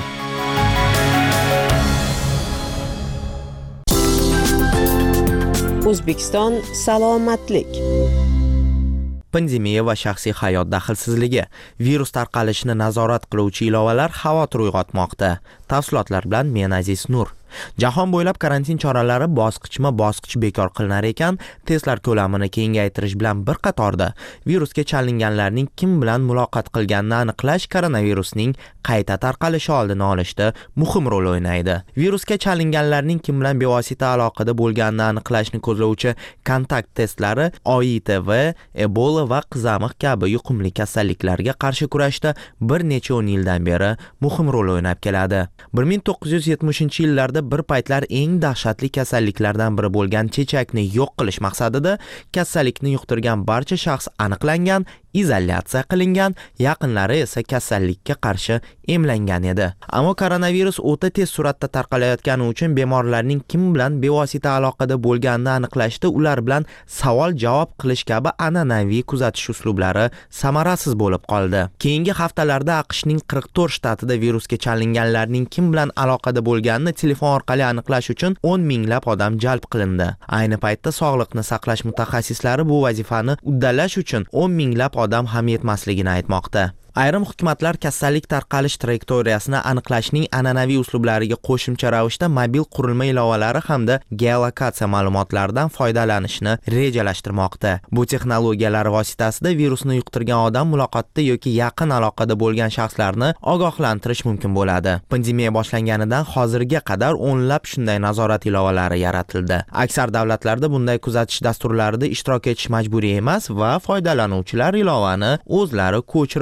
O'zbekiston salomatlik. Pandemiya va shaxsiy hayot daxlsizligi, virus tarqalishini nazorat qiluvchi ilovalar xavotir uyg'otmoqda. Tafsilotlar bilan men Aziz Nur. Jahon bo'ylab karantin choralari bosqichma-bosqich bekor qilinar ekan, testlar ko'lamini kengaytirish bilan bir qatorda virusga chalinganlarning kim bilan muloqot qilganini aniqlash koronavirusning qayta tarqalishi oldini olishda muhim rol o'ynaydi. Virusga chalinganlarning kim bilan bevosita aloqada bo'lganini aniqlashni ko'zlovchi kontakt testlari O I T V, Ebola va qizamiq kabi yuqumli kasalliklarga qarshi kurashda bir necha o'n yildan beri muhim rol o'ynab keladi. bir ming to'qqiz yuz yetmishinchi yillarda bir paytlar eng dahshatli kasalliklardan biri bo'lgan chechakni yo'q qilish maqsadida kasallikni yuqtirgan barcha shaxs aniqlangan, izolyatsiya qilingan, yaqinlari esa kasallikka qarshi emlangan edi. Ammo koronavirus o'ta tez suratda tarqalayotgani uchun bemorlarning kim bilan bevosita aloqada bo'lganini aniqlashda ular bilan savol-javob qilish kabi an'anaviy kuzatish uslublari samarasiz bo'lib qoldi. Keyingi haftalarda AQShning qirq to'rt shtatida virusga chalinganlarning kim bilan aloqada bo'lganini telefon orqali aniqlash uchun o'n minglab odam jalb qilindi. Ayni paytda sog'liqni saqlash mutaxassislari bu vazifani uddalash uchun o'n minglab odam ham yetmasligini aytmoqda. Ayrim hukumatlar kasallik tarqalish trayektoriyasini aniqlashning an'anaviy uslublariga qo'shimcha ravishda mobil qurilma ilovalari hamda geolokatsiya ma'lumotlaridan foydalanishni rejalashtirmoqda. Bu texnologiyalar vositasida virusni yuqtirgan odam muloqotda yoki yaqin aloqada bo'lgan shaxslarni ogohlantirish mumkin bo'ladi. Pandemiya boshlanganidan hozirga qadar o'nlab shunday nazorat ilovalari yaratildi. Aksar davlatlarda bunday kuzatish dasturlarida ishtirok etish majburiy emas va foydalanuvchilar ilovani o'zlari ko'chirib olishlari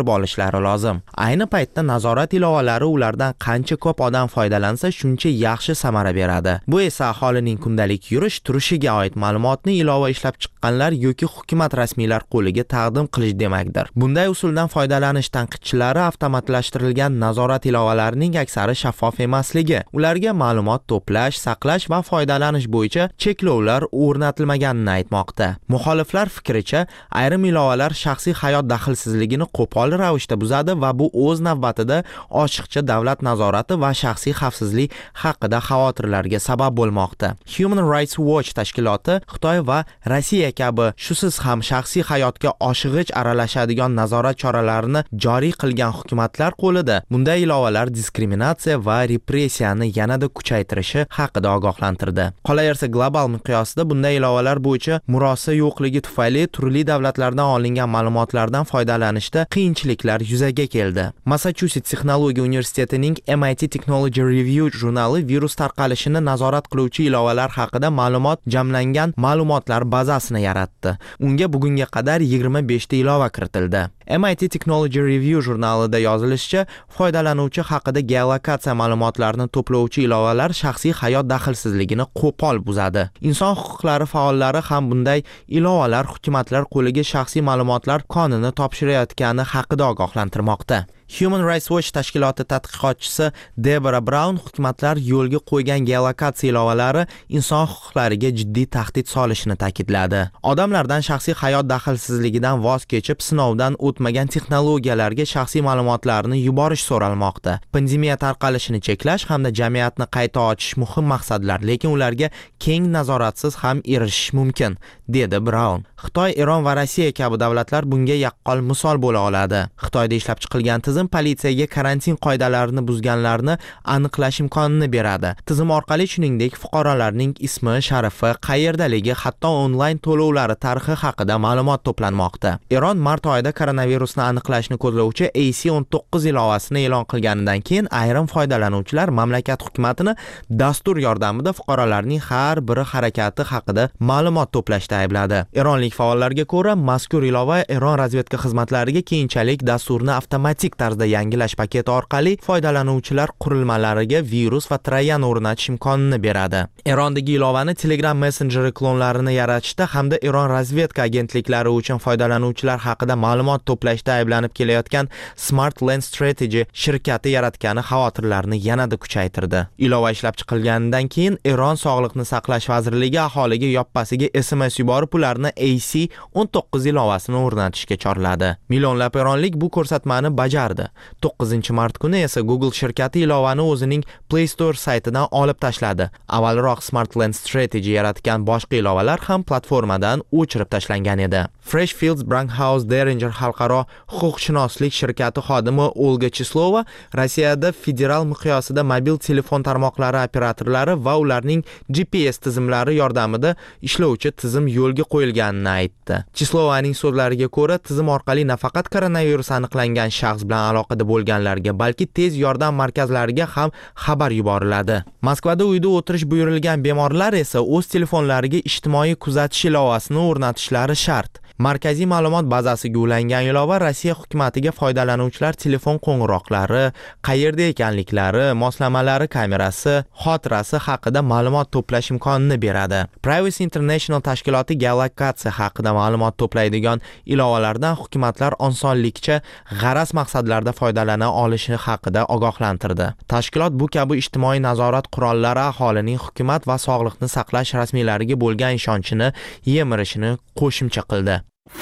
qilishlari lozim. Ayni paytda nazorat ilovalari ulardan qancha ko'p odam foydalansa, shuncha yaxshi samara beradi. Bu esa aholining kundalik yurish turishiga oid ma'lumotni ilova ishlab chiqqanlar yoki hukumat rasmiylar qo'liga taqdim qilish demakdir. Bunday usuldan foydalanish tanqidchilari avtomatlashtirilgan nazorat ilovalarining aksari shaffof emasligi, ularga ma'lumot to'plash, saqlash va foydalanish bo'yicha cheklovlar o'rnatilmaganini aytmoqda. Muxoliflar fikricha, ayrim ilovalar shaxsiy hayot daxlsizligini qo'pol ravishda buzadi va bu o'z navbatida ochiqcha davlat nazorati va shaxsiy xavfsizlik haqida xavotirlarga sabab bo'lmoqda. Human Rights Watch tashkiloti Xitoy va Rossiya kabi shusiz ham shaxsiy hayotga oshig'ich aralashadigan nazorat choralarini joriy qilgan hukumatlar qo'lida bunday ilovalar diskriminatsiya va repressiyani yanada kuchaytirishi haqida ogohlantirdi. Qolaversa, global miqyosda bunday ilovalar bo'yicha murosa yo'qligi tufayli turli davlatlardan olingan ma'lumotlardan foydalanishda qiyinchiliklar yuzaga keldi. Massachusetts Texnologiya universitetining M I T Technology Review jurnali virus tarqalishini nazorat qiluvchi ilovalar haqida ma'lumot jamlangan ma'lumotlar bazasini yaratdi. Unga bugunga qadar yigirma besh ta ilova kiritildi. M I T Technology Review jurnalida yozilishicha, foydalanuvchi haqida geolokatsiya ma'lumotlarini to'plovchi ilovalar shaxsiy hayot daxlsizligini qo'pol buzadi. Inson huquqlari faollari ham bunday ilovalar hukumatlar qo'liga shaxsiy ma'lumotlar konini topshirayotgani haqida ogohlantirmoqda. Human Rights Watch tashkiloti tadqiqotchisi Deborah Brown hukumatlar yo'lga qo'ygan geolokatsiya ilovalari inson huquqlariga jiddiy tahdid solishini ta'kidladi. Odamlardan shaxsiy hayot daxlsizligidan voz kechib, sinovdan o'tmagan texnologiyalarga shaxsiy ma'lumotlarni yuborish so'ralmoqda. Pandemiya tarqalishini cheklash hamda jamiyatni qayta ochish muhim maqsadlar, lekin ularga keng nazoratsiz ham erishish mumkin, dedi Brown. Xitoy, Eron va Rossiya kabi davlatlar bunga yaqqol misol bo'la oladi. Xitoyda ishlab chiqilgan tizim politsiyaga karantin qoidalarini buzganlarni aniqlash imkonini beradi. Tizim orqali shuningdek fuqarolarning ismi, sharifi, qayerdaligi, hatto onlayn to'lovlari tarixi haqida ma'lumot to'planmoqda. Eron mart oyida koronavirusni aniqlashni ko'zlovchi A C o'n to'qqiz ilovasini e'lon qilganidan keyin ayrim foydalanuvchilar mamlakat hukumatini dastur yordamida fuqarolarning har biri harakati haqida ma'lumot to'plashda aybladi. Eronlik faollarga ko'ra, mazkur ilova Eron razvedka xizmatlariga keyinchalik dasturni avtomatik tarzda yangilash paketi orqali foydalanuvchilar qurilmalariga virus va troyan o'rnatish imkonini beradi. Erondagi ilovani Telegram messenjeri klonlarini yaratishda hamda Eron razvedka agentliklari uchun foydalanuvchilar haqida ma'lumot to'plashda ayblanib kelayotgan Smart Lens Strategy shirkati yaratgani xavotirlarni yanada kuchaytirdi. Ilova ishlab chiqilganidan keyin Eron Sog'liqni saqlash vazirligi aholiga yoppasiga S M S yuborib, ularni A C o'n to'qqiz ilovasini o'rnatishga chorladi. Millionlab eronlik bu ko'rsatmani bajardi. to'qqizinchi mart kuni esa Google shirkati ilovani o'zining Play Store saytidan olib tashladi. Avvalroq Smart Lens Strategy yaratgan boshqa ilovalar ham platformadan o'chirib tashlangan edi. Freshfields Brandhaus Derringer xalqaro huquqshunoslik shirkati xodimi Olga Chislova Rossiyada federal miqyosida mobil telefon tarmoqlari operatorlari va ularning G P S tizimlari yordamida ishlovchi tizim yo'lga qo'yilganini aytdi. Chislovaning so'zlariga ko'ra, tizim orqali nafaqat koronavirus aniqlangan shaxs bilan aloqada bo'lganlarga, balki tez yordam markazlariga ham xabar yuboriladi. Moskvada uyda o'tirish buyurilgan bemorlar esa o'z telefonlariga ijtimoiy kuzatish ilovasini o'rnatishlari shart. Markaziy ma'lumot bazasiga ulangan ilova Rossiya hukumatiga foydalanuvchilar telefon qo'ng'iroqlari, qayerda ekanliklari, moslamalari kamerasi, xotirasi haqida ma'lumot to'plash imkonini beradi. Privacy International tashkiloti geolokatsiya haqida ma'lumot to'playdigan ilovalardan hukumatlar osonlikcha g'araz maqsadlarda foydalana olishi haqida ogohlantirdi. Tashkilot bu kabi ijtimoiy nazorat qurollari aholining hukumat va sog'liqni saqlash rasmiylariga bo'lgan ishonchini yemirishini qo'shimcha qildi.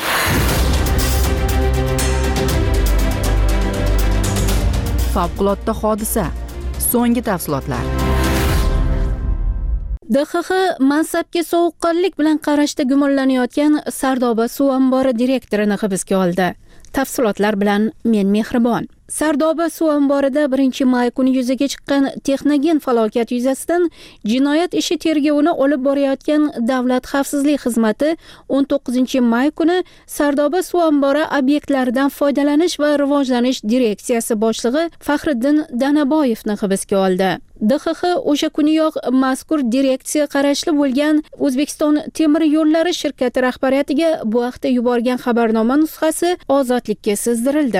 Favqulodda hodisa. So'nggi tafsilotlar. D X X mansabga sovuqqonlik bilan qarashda gumonlanayotgan Sardoba suv ombori direktorini hibsga oldi. Tafsilotlar bilan men Mehribon. Sardoba suv omborida birinchi may kuni yuzaga chiqqan texnogen falokat yuzasidan jinoyat ishi tergovini olib borayotgan Davlat xavfsizlik xizmati o'n to'qqizinchi may kuni Sardoba suv ombori obyektlaridan foydalanish va rivojlanish direksiyasi boshlig'i Faxriddin Danaboyevni hibsga oldi. D X X o'sha kuniyoq mazkur direksiya qarashli bo'lgan O'zbekiston temir yo'llari shirkati rahbariyatiga bu haqda yuborgan xabarnoma nusxasi ozodlikka sizdirildi.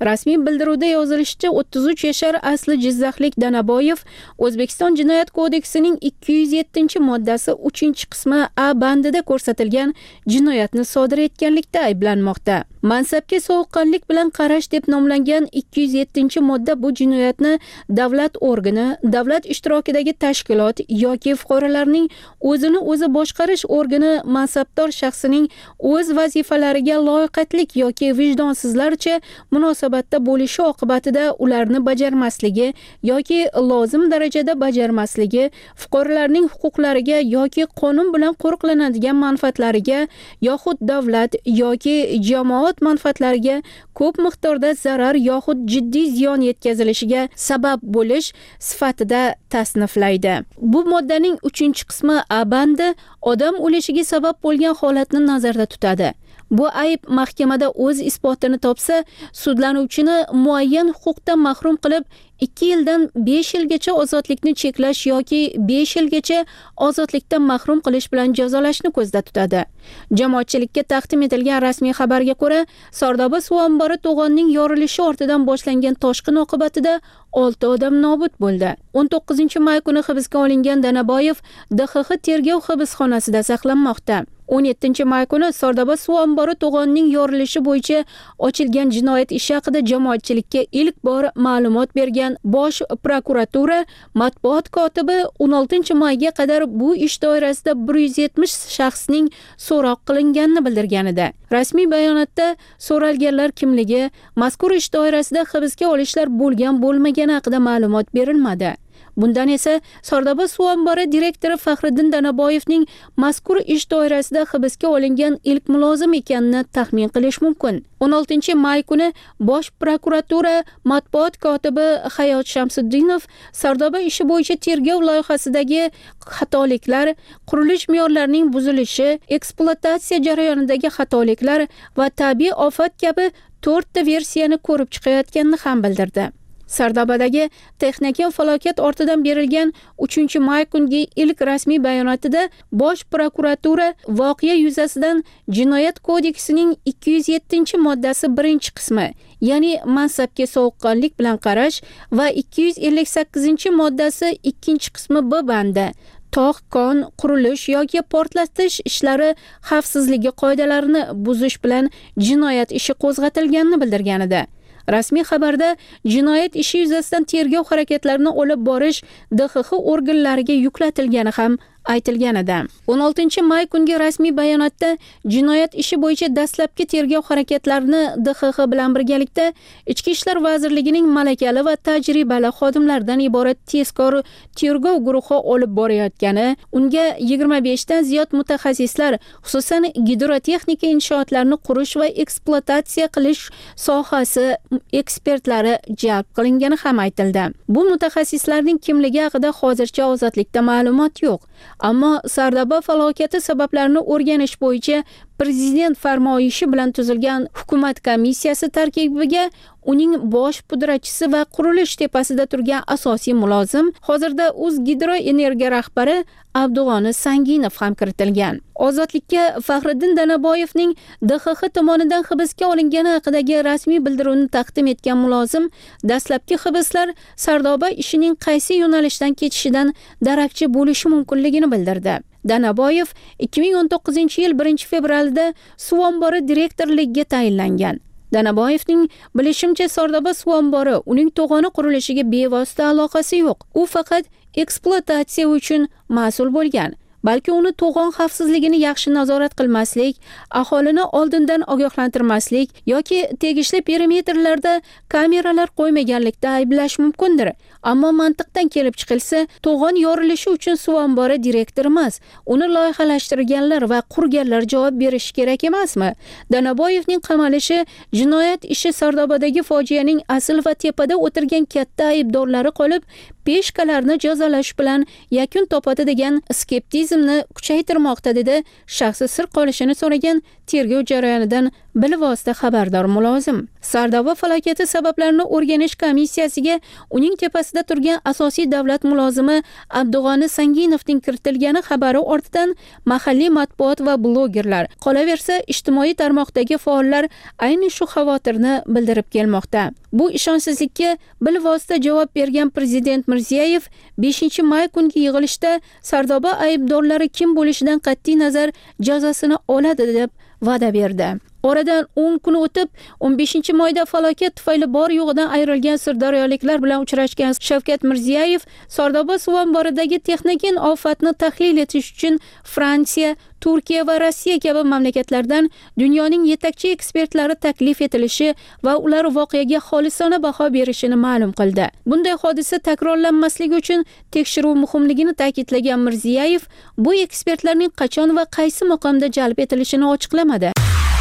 Rasmiy bildiruvda yozilishicha, o'ttiz uch yashar asli Jizzaxlik Danaboyev O'zbekiston Jinoyat kodeksining ikki yuz yettinchi moddasi uchinchi qismi A bandida ko'rsatilgan jinoyatni sodir etganlikda ayblanmoqda. Mansabga sovuqqonlik bilan qarash deb nomlangan ikki yuz yettinchi modda bu jinoyatni davlat organi, davlat ishtirokidagi tashkilot yoki fuqarolarning o'zini o'zi boshqarish organi mansabdor shaxsining o'z vazifalariga loyiqatlik yoki vijdonsizlarcha munosabatda bo'lishi oqibatida ularni bajarmasligi yoki lozim darajada bajarmasligi, fuqarolarning huquqlariga yoki qonun bilan qo'riqlanadigan manfaatlariga yoxud davlat yoki jamoat manfaatlariga ko'p miqdorda zarar yoxud jiddiy ziyon yetkazilishiga sabab bo'lish sifatida tasniflaydi. Bu moddaning uchinchi qismi A bandi odam o'lishiga sabab bo'lgan holatni nazarda tutadi. Bu ayb mahkamada o'z isbotini topsa, sudlanuvchini muayyan huquqdan mahrum qilib ikki yildan besh yilgacha ozodlikni cheklash yoki besh yilgacha ozodlikdan mahrum qilish bilan jazolashni ko'zda tutadi. Jamoatchilikka taqdim etilgan rasmiy xabarga ko'ra, Sardoba suv ombori to'g'onning yorilishi ortidan boshlangan toshqin oqibatida olti odam nobud bo'ldi. o'n to'qqizinchi may kuni hibsga olingan Danaboyev D X X tergov hibsxonasida saqlanmoqda. o'n yettinchi may kuni Sardoba suv ombori to'g'onining yorilishi bo'yicha ochilgan jinoyat ishi haqida jamoatchilikka ilk bor ma'lumot bergan Bosh prokuratura matbuot kotibi o'n oltinchi mayga qadar bu ish doirasida bir yuz yetmish shaxsning so'roq qilinganini bildirgan edi. Rasmiy bayonotda so'ralganlar kimligi, mazkur ish doirasida hibsga olishlar bo'lgan bo'lmagani haqida ma'lumot berilmadi. Bundan esa Sardoba suv ombori direktori Faxriddin Danaboyevning mazkur ish doirasida hibsga olingan ilk mulozim ekanini taxmin qilish mumkin. o'n oltinchi may kuni Bosh prokuratura matbuot kotibi Hayot Shamsuddinov Sardoba ishi bo'yicha tergov loyihasidagi xatoliklar, qurilish me'yorlarining buzilishi, ekspluatatsiya jarayonidagi xatoliklar va tabiiy ofat kabi to'rtta versiyani ko'rib chiqayotganini ham bildirdi. Sardobadagi texnik falokat ortidan berilgan uchinchi may kungi ilk rasmiy bayonotida Bosh prokuratura voqea yuzasidan Jinoyat kodeksining ikki yuz yettinchi moddasi birinchi qismi, ya'ni mansabga sovuqqonlik bilan qarash va ikki yuz ellik sakkizinchi moddasi ikkinchi qismi B bandi tog', kon, qurilish yoki portlatish ishlari xavfsizligi qoidalarini buzish bilan jinoyat ishi qo'zg'atilganini bildirgan edi. Rasmiy xabarda jinoyat ishi yuzasidan tergov harakatlarini olib borish D X X organlariga yuklatilgani ham aytilgan edi. o'n oltinchi may kungi rasmiy bayonotda jinoyat ishi bo'yicha dastlabki tergov harakatlarini D X X bilan birgalikda Ichki ishlar vazirligining malakali va tajribali xodimlaridan iborat tezkor tergov guruhi olib borayotgani, unga yigirma besh dan ziyod mutaxassislar, xususan gidrotexnika inshootlarini qurish va ekspluatatsiya qilish sohasi ekspertlari jalb qilingani ham aytildi. Bu mutaxassislarning kimligi haqida hozircha ozodlikda ma'lumot yo'q. Ammo Sardoba falokati sabablarini o'rganish bo'yicha prezident farmoyishi bilan tuzilgan hukumat komissiyasi tarkibiga uning bosh pudratchisi va qurilish tepasida turgan asosiy mulozim, hozirda O'zgidroenergiya rahbari Abdug'oni Sanginov ham kiritilgan. Ozodlikka Faxriddin Danaboyevning D X X tomonidan hibsga olingani haqidagi rasmiy bildiruvni taqdim etgan mulozim dastlabki hibslar Sardoba ishining qaysi yo'nalishdan ketishidan darakchi bo'lishi mumkinligini bildirdi. Danaboyev ikki ming o'n to'qqizinchi yil birinchi fevralida suv ombori direktorligiga tayinlangan. Danaboyevning bilishimcha Sardoba suv ombori uning to'g'oni qurilishiga bevosita aloqasi yo'q. U faqat ekspluatatsiya uchun mas'ul bo'lgan. Balki uni to'g'on xavfsizligini yaxshi nazorat qilmaslik, aholini oldindan ogohlantirmaslik yoki tegishli perimetrlarda kameralar qo'ymaganlikda ayblash mumkindir. Ammo mantiqdan kelib chiqilsa, to'g'on yorilishi uchun suv ombori direktor emas, uni loyihalashtirganlar va qurganlar javob berishi kerak emasmi? Danaboyevning qamalishi jinoyat ishi Sardobadagi fojianing asl va tepada o'tirgan katta aybdorlari qolib, peshkalarni jazolash bilan yakun topadi degan skeptizmni kuchaytirmoqda, dedi shaxsi sir qolishini so'ragan tergov jarayonidan bilvosita xabardor mulozim. Sardoba falokati sabablarini o'rganish komissiyasiga uning tepasida turgan asosiy davlat mulozimi Abdug'oni Sanginovning kiritilgani xabari ortidan mahalliy matbuot va blogerlar, qolaversa ijtimoiy tarmoqdagi faollar ayni shu xavotirni bildirib kelmoqda. Bu ishonchsizlikka bilvosita javob bergan prezident Mirziyoyev beshinchi may kungi yig'ilishda Sardoba aybdorlari kim bo'lishidan qat'iy nazar jazosini oladi deb va'da berdi. Oradan o'n kun o'tib, o'n beshinchi mayda falokat tufayli bor yo'g'idan ayrilgan sirdaryoliklar bilan uchrashgan Shavkat Mirziyoyev Sardoba suv omboridagi texnogen ofatni tahlil etish uchun Fransiya, Turkiya va Rossiya kabi mamlakatlardan dunyoning yetakchi ekspertlari taklif etilishi va ular voqeaga xolisona baho berishini ma'lum qildi. Bunday hodisa takrorlanmasligi uchun tekshiruv muhimligini ta'kidlagan Mirziyoyev bu ekspertlarning qachon va qaysi maqomda jalb etilishini ochiqlamadi.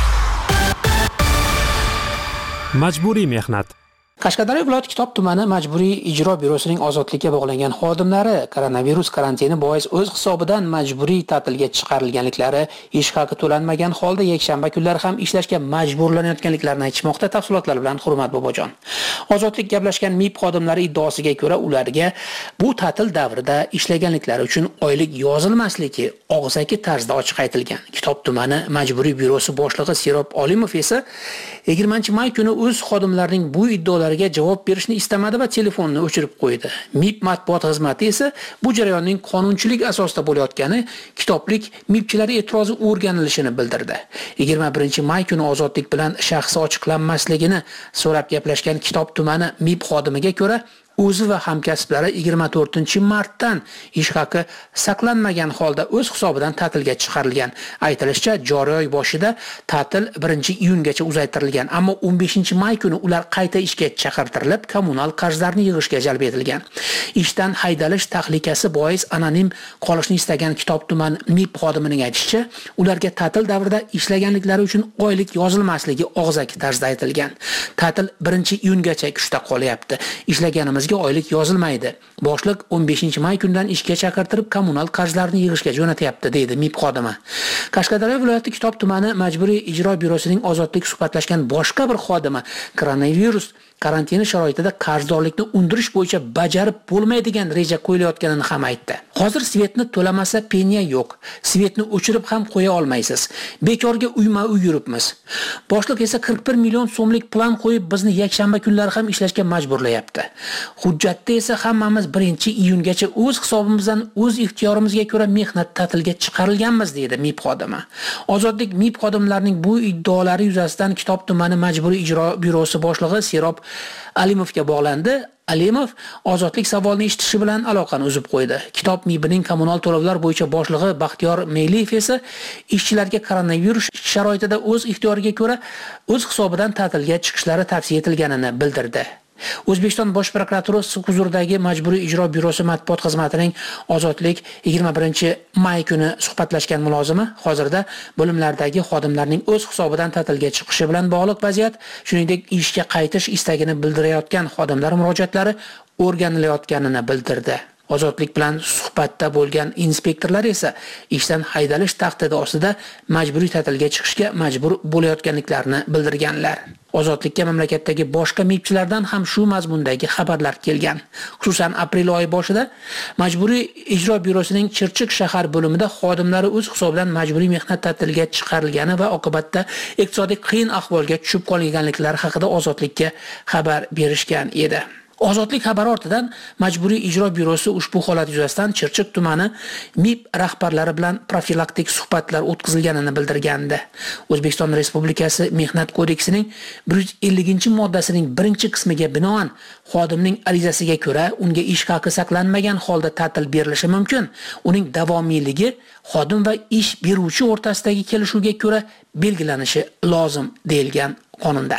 Majburiy mehnat. Qashqadaryo viloyati Kitob tumani majburiy ijro byurosining ozodlikka bog'langan xodimlari koronavirus karantini bois o'z hisobidan majburiy ta'tilga chiqarilganliklari, ish haqi to'lanmagan holda yakshanba kunlari ham ishlashga majburlanayotganliklarini aytishmoqda. Tafsilotlar bilan Hurmat Bobojon. Ozodlik gaplashgan M I B xodimlari iddaosiga ko'ra, ularga bu ta'til davrida ishlaganliklari uchun oylik yozilmasligi og'zaki tarzda ochiq aytilgan. Kitob tumani majburiy byurosi boshlig'i Serob Olimov esa yigirmanchi may kuni o'z xodimlarining bu iddaolari javob berishni istamadi va telefonni o'chirib qo'ydi. M I B matbuot xizmati esa bu jarayonning qonunchilik asosida bo'layotgani, kitoblik M I Bchilar e'tirozi o'rganilishini bildirdi. yigirma birinchi may kuni ozodlik bilan shaxsi ochiqlanmasligini so'rab gaplashgan Kitob tumani M I B xodimiga ko'ra, o'zi va hamkasblari yigirma to'rtinchi martdan ish haqi saqlanmagan holda o'z hisobidan ta'tilga chiqarilgan. Aytilishicha, joriy oy boshida ta'til birinchi iyungacha uzaytirilgan, ammo o'n beshinchi may kuni ular qayta ishga chaqirtirilib, kommunal qarzlarni yig'ishga jalb etilgan. Ishdan haydalish tahlikasi bois anonim qolishni istagan Kitob tuman M I B xodimining aytishicha, ularga ta'til davrida ishlaganliklari uchun oylik yozilmasligi og'zaki tarzda aytilgan. Ta'til birinchi iyungacha kuchda qolyapti. Ishlaganimiz oylik yozilmaydi. Boshliq o'n beshinchi may kundan ishga chaqirtirib kommunal qarzlarni yig'ishga jo'natyapti, deydi M I B xodimi. Qashqadaryo viloyati Kitob tumani majburiy ijro byurosining ozodlik suhbatlashgan boshqa bir xodimi koronavirus karantini sharoitida qarzdorlikni undirish bo'yicha bajarib bo'lmaydigan reja qo'yilayotganini ham aytdi. Hozir svetni to'lamasa penya yo'q. Svetni o'chirib ham qo'ya olmaysiz. Bekorga uyma-uy yuribmiz. Boshliq esa qirq bir million so'mlik plan qo'yib bizni yakshanba kunlari ham ishlashga majburlayapti. Hujjatda esa hammamiz birinchi iyungacha o'z hisobimizdan, o'z ixtiyorimizga ko'ra mehnat ta'tilga chiqarilganmiz, deydi M I B xodimi. Ozodlik M I B xodimlarining bu iddaolari yuzasidan Kitob tumani majburiy ijro byurosi boshlig'i Serob Alimovga bog'landi. Alimov ozodlik savolni eshitishi bilan aloqani uzib qo'ydi. Kitob M I Bning kommunal to'lovlar bo'yicha boshlig'i Baxtiyor Meyliyev esa ishchilarga koronavirus sharoitida o'z ixtiyoriga ko'ra o'z hisobidan ta'tilga chiqishlari tavsiya etilganini bildirdi. O'zbekiston Bosh prokuraturasi huzuridagi majburiy ijro byurosi matbuot xizmatining ozodlik yigirma birinchi may kuni suhbatlashgan mulozimi hozirda bo'limlardagi xodimlarning o'z hisobidan ta'tilga chiqishi bilan bog'liq vaziyat, shuningdek ishga qaytish istagini bildirayotgan xodimlar murojaatlari o'rganilayotganini bildirdi. Ozodlik bilan suhbatda bo'lgan inspektorlar esa ishdan haydalish tahdidi ostida majburiy ta'tilga chiqishga majbur bo'layotganliklarini bildirganlar. Ozodlikka mamlakatdagi boshqa M I Bchilardan ham shu mazmundagi xabarlar kelgan. Xususan, aprel oyi boshida majburiy ijro byurosining Chirchiq shahar bo'limida xodimlari o'z hisobidan majburiy mehnat ta'tiliga chiqarilgani va oqibatda iqtisodiy qiyin ahvolga tushib qolganliklari haqida Ozodlikka xabar berishgan edi. Ozodlik xabari ortidan majburiy ijro byurosi ushbu holat yuzasidan Chirchiq tumani M I B rahbarlari bilan profilaktik suhbatlar o'tkazilganini bildirgandi. O'zbekiston Respublikasi Mehnat kodeksining bir yuz ellinchi moddasining birinchi qismiga binoan xodimning arizasiga ko'ra unga ish haqi saqlanmagan holda ta'til berilishi mumkin. Uning davomiyligi xodim va ish beruvchi o'rtasidagi kelishuvga ko'ra belgilanishi lozim deyilgan qonunda.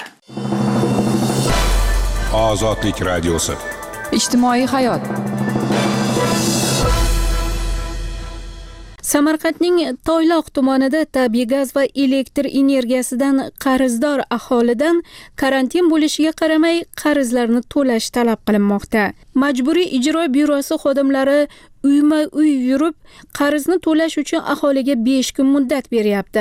Ozodlik radiosi. Ijtimoiy hayot. Samarqandning Toyloq tumanida tabiiy gaz va elektr energiyasidan qarzdor aholidan karantin bo'lishiga qaramay qarzlarni to'lash talab qilinmoqda. Majburiy ijro byurosi xodimlari uyma-uy yurib qarzni to'lash uchun aholiga besh kun muddat beryapti.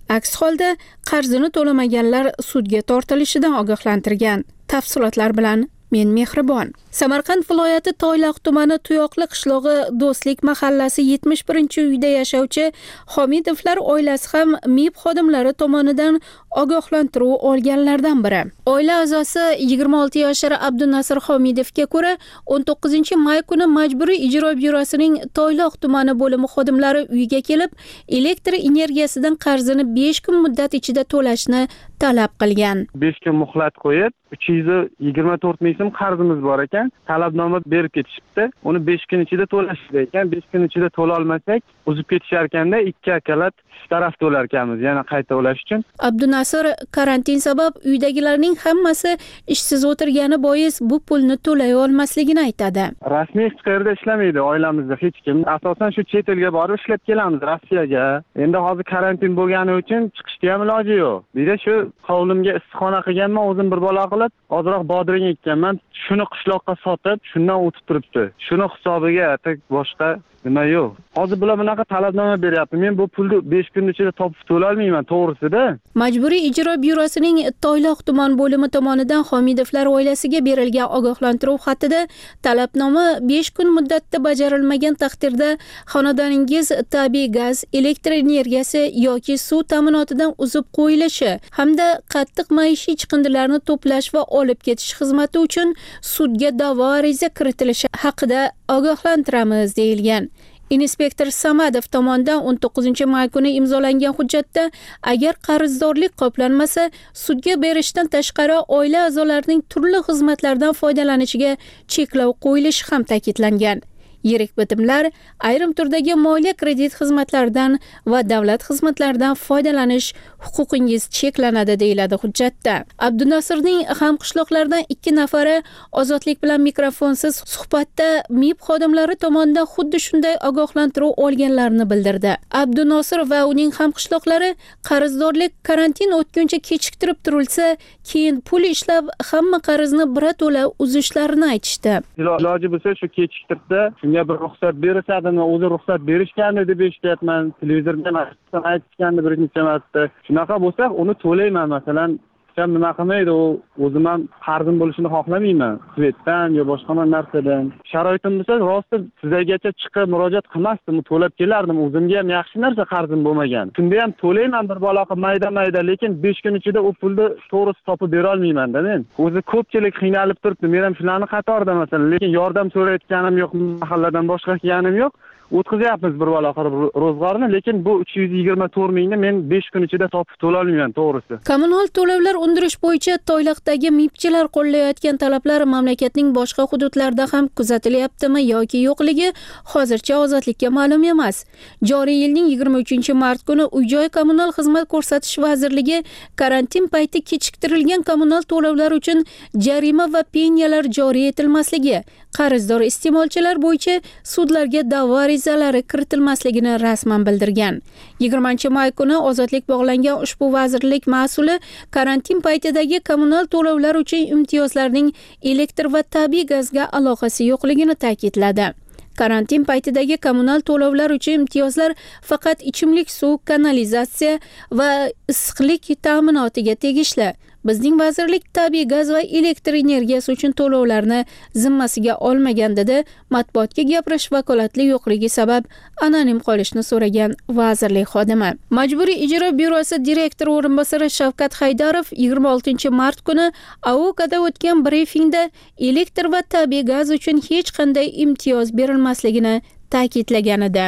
Aks holda qarzini to'lamaganlar sudga tortilishidan ogohlantirgan. Tafsilotlar bilan men Mehribon. Samarqand viloyati Toyloq tumani Tuyoqli qishlog'i Do'stlik mahallasi yetmish birinchi uyda yashovchi Homidovlar oilasi ham M I B xodimlari tomonidan ogohlantiruv olganlardan biri. Oila a'zosi yigirma olti yoshli Abdunasir Homidovga ko'ra, o'n to'qqizinchi may kuni Majburiy ijro byurosining Toyloq tumani bo'limi xodimlari uyga kelib, elektr energiyasidan qarzini besh kun muddat ichida to'lashni talab qilgan. besh kun muhlat qo'yib, uch yuz yigirma to'rt ming so'm qarzimiz bor ekan, talabnoma berib ketishibdi. Uni besh kun ichida to'lash ekan, besh kun ichida to'la olmasak, uzib ketishar ekanda ikki akalat taraf to'lar ekanmiz, yana qayta to'lash uchun. Abdunasir karantin sabab uydagilarning hammasi ishsiz o'tirgani bois bu pulni to'lay olmasligini aytadi. Rasmiy hech qayerda ishlamaydi oilamizda hech kim. Asosan shu chet elga borib ishlab kelamiz, Rossiyaga. Endi hozir karantin bo'lgani uchun chiqishga ham iloji yo'q. Bida shu hovlimga issiqxona qilganman, o'zim bir bola qilib, ozroq bodring ekkanman. Shuni qishloqqa sotib, shundan o'tib turibdi. Shuni hisobiga boshqa nima yo'q. Hozir bular bunaqa talabnoma beryapti. Men bu pulni besh kun ichida topib to'la olmayman, to'g'risida. Majburiy ijro byurosining Toyloq tuman bo'limi tomonidan Homidovlar oilasiga berilgan ogohlantiruv xatida talabnoma besh kun muddatda bajarilmagan taqdirda xonadoningiz tabiiy gaz, elektr energiyasi yoki suv ta'minotidan uzib qo'yilishi hamda qattiq maishiy chiqindilarni to'plash va olib ketish xizmati uchun sudga da'vo ariza kiritilishi haqida ogohlantiramiz deyilgan. Inspektor Samadov tomonidan o'n to'qqizinchi may kuni imzolangan hujjatda agar qarzdorlik qoplanmasa, sudga berishdan tashqari oila a'zolarining turli xizmatlardan foydalanishiga cheklov qo'yilishi ham ta'kidlangan. Yirik bitimlar, ayrim turdagi moliya kredit xizmatlaridan va davlat xizmatlaridan foydalanish huquqingiz cheklanadi deyiladi hujjatda. Abdunasirning hamqishloqlaridan ikki nafari Ozodlik bilan mikrofonsiz suhbatda M I B xodimlari tomonidan xuddi shunday ogohlantiruv olganlarini bildirdi. Abdunasir va uning hamqishloqlari qarzdorlik karantin o'tguncha kechiktirib turilsa, keyin pul ishlab hamma qarzni birato'la uzishlarini aytishdi. Iloji bo'lsa shu kechiktirdi. Shunga bir ruxsat berishadimi, o'zi ruxsat berishgandi deb eshityapman. Televizorda aytishgandi bir necha marta. Shunaqa bo'lsa, uni to'layman masalan. Ham nima qilmaydi, u o'zim ham qarzim bo'lishini xohlamayman. Svetdan yo boshqa narsadan. Sharoitim bo'lsa, rosti sizlargacha chiqib murojaat qilmasdim, to'lab kelardim. O'zimga ham yaxshi narsa qarzim bo'lmagan. Shunda ham to'layman bir bola qilib mayda-mayda, lekin besh kun ichida u pulni to'g'risi topib bera olmayman-da men. O'zi ko'pchilik qiynalib turibdi. Men ham shularni qatorida masalan, lekin yordam so'rayotganim yo'q, mahalladan boshqa kelganim yo'q. O'tkazayapmiz bir bola qilib ro'zg'orni, lekin bu uch yuz yigirma to'rt mingni men besh kun ichida topib to'la olmayman, to'g'risi. Kommunal to'lovlar undirish bo'yicha Toyloqdagi M I Bchilar qo'llayotgan talablar mamlakatning boshqa hududlarida ham kuzatilyaptimi yoki yo'qligi hozircha Ozodlikka ma'lum emas. Joriy yilning yigirma uchinchi mart kuni Uy-joy kommunal xizmat ko'rsatish vazirligi karantin payti kechiktirilgan kommunal to'lovlar uchun jarima va pensiyalar joriy etilmasligi, qarzdor iste'molchilar bo'yicha sudlarga da'vo arizalari kiritilmasligini rasman bildirgan. yigirmanchi may kuni Ozodlik bog'langan ushbu vazirlik mas'uli karantin paytidagi kommunal to'lovlar uchun imtiyozlarning elektr va tabiiy gazga aloqasi yo'qligini ta'kidladi. Karantin paytidagi kommunal to'lovlar uchun imtiyozlar faqat ichimlik suv, kanalizatsiya va issiqlik ta'minotiga tegishli. Bizning vazirlik tabiiy gaz va elektr energiyasi uchun to'lovlarni zimmasiga olmagan dedi. Matbuotga gapirish vakolatli yo'qligi sabab anonim qolishni so'ragan vazirlik xodimi. Majburiy ijro byurosi direktori o'rinbosari Shavkat Haydarov yigirma oltinchi mart kuni A O K'da o'tgan brifingda elektr va tabiiy gaz uchun hech qanday imtiyoz berilmasligini ta'kidlagan edi.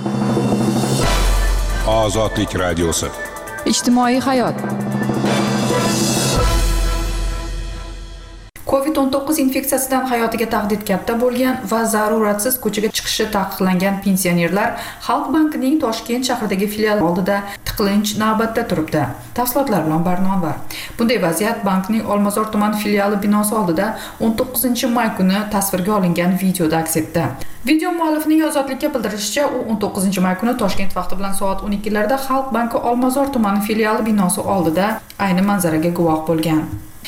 Ozodlik radiosi. Ijtimoiy hayot. covid o'n to'qqiz infeksiyasidan hayotiga tahdid katta bo'lgan va zaruratsiz ko'chaga chiqishi taqiqlangan pensionerlar Xalq bankining Toshkent shahridagi filiali oldida tiqilinch navbatda turibdi. Tafsilotlar bilan Barno var. Bunday vaziyat bankning Olmazor tuman filiali binosi oldida o'n to'qqizinchi may kuni tasvirga olingan videoda aks etdi. Video muallifining Ozodlikka bildirishicha, u o'n to'qqizinchi may kuni Toshkent vaqti bilan soat o'n ikkilarda Xalq banki Olmazor tumani filiali binosi oldida ayni manzaraga guvoh bo'lgan.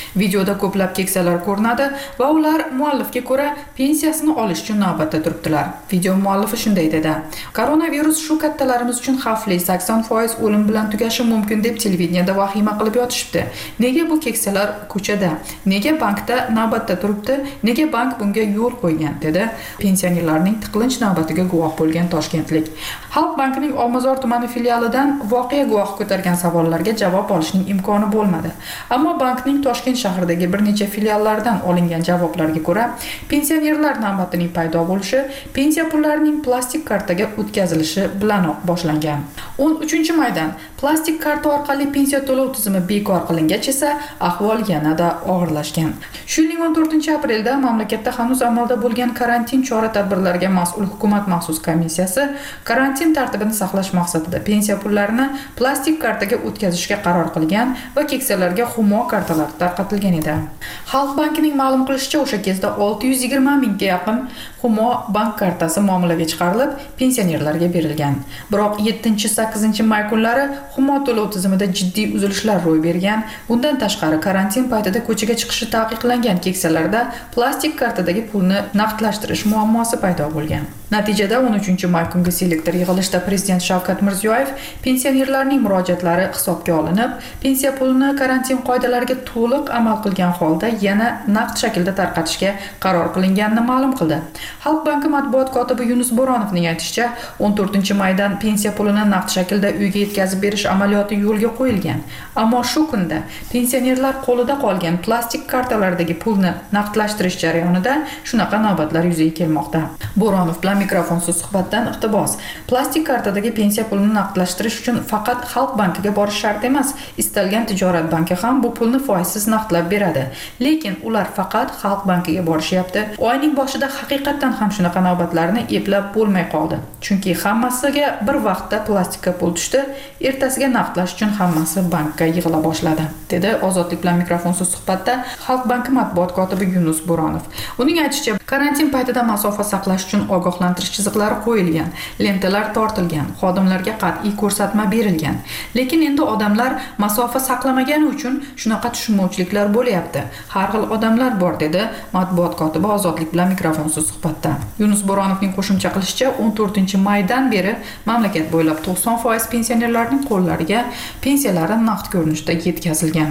Videoda ko'plab keksalar ko'rinadi va ular muallifga ko'ra pensiyasini olish uchun navbatda turibdilar. Video muallifi shunday dedi: "Koronavirus shu kattalarimiz uchun xavfli, sakson foiz o'lim bilan tugashi mumkin deb televideniyada vahima qilib yotishibdi. Nega bu keksalar ko'chada? Nega bankda navbatda turibdi? Nega bank bunga yo'l qo'ygan?" dedi pensionerlarning tiqilinch navbatiga guvoh bo'lgan toshkentlik. Xalq bankining Olmazor tumani filialidan voqea guvohi ko'targan savollarga javob olishning imkoni bo'lmadi. Ammo bankning Toshkent shahridagi bir necha filiallaridan olingan javoblarga ko'ra, pensionerlar navbatining paydo bo'lishi pensiya pullarining plastik kartaga o'tkazilishi bilanoq boshlangan. o'n uchinchi maydan plastik karta orqali pensiya to'lov tizimi bekor qilingach esa ahvol yanada og'irlashgan. Shu yilning o'n to'rtinchi aprelda mamlakatda hanuz amalda bo'lgan karantin chora-tadbirlariga mas'ul hukumat maxsus komissiyasi karantin tartibini saqlash maqsadida pensiya pullarini plastik kartaga o'tkazishga qaror qilgan va keksalarga Humo kartalar tarqatilgan edi. Xalq bankining ma'lum qilishicha, o'sha kezda olti yuz yigirma mingga yaqin Humo bank kartasi muomalaga chiqarilib, pensionerlarga berilgan. Biroq yettinchi sakkizinchi may kunlari Humo to'lov tizimida jiddiy uzilishlar ro'y bergan. Bundan tashqari, karantin paytida ko'chaga chiqishi taqiqlangan keksalarda plastik kartadagi pulni naqdlashtirish muammosi paydo bo'lgan. Natijada o'n uchinchi may kungi selektor yig'ilishida Prezident Shavkat Mirziyoyev pensionerlarning murojaatlari hisobga olinib, pensiya pulini karantin qoidalariga to'liq amal qilgan holda yana naqd shaklda tarqatishga qaror qilinganini ma'lum qildi. Xalq banki matbuot kotibi Yunus Bo'ronovning aytishicha, o'n to'rtinchi maydan pensiya pulini naqd shaklda uyga yetkazib berish amaliyoti yo'lga qo'yilgan. Ammo shu kunda pensionerlar qo'lida qolgan plastik kartalardagi pulni naqdlashtirish jarayonida shunaqa navbatlar yuzaga kelmoqda. Bo'ronov bilan mikrofonsiz suhbatdan iqtibos: plastik kartadagi pensiya pulini naqdlashtirish uchun faqat Xalq bankiga borish shart emas, istalgan tijorat banki ham bu pulni foizsiz naqdlab beradi. Lekin ular faqat Xalq bankiga borishyapti. Oyning boshida haqiqatan ham shunaqa navbatlarni eplab bo'lmay qoldi. Chunki hammasiga bir vaqtda plastikka pul tushdi, ertasiga naqdlash uchun hammasi bankka yig'ila boshladi, dedi Ozodlik bilan mikrofonsiz suhbatda Xalq banki matbuot kotibi Yunus Bo'ronov. Uning aytishicha, karantin paytida masofa saqlash uchun ogohlantirish chiziqlari qo'yilgan, lentalar tortilgan, xodimlarga qat'iy ko'rsatma berilgan. Lekin endi odamlar masofa saqlamagani uchun shunaqa tushunmovchiliklar bo'lyapti. Har xil odamlar bor, dedi matbuot kotibi Ozodlik bilan mikrofonsiz suhbatda. Yunus Bo'ronovning qo'shimcha qilishicha, o'n to'rtinchi maydan beri mamlakat bo'ylab to'qson foiz pensionerlarning qo'llariga pensiyalari naqd ko'rinishda yetkazilgan.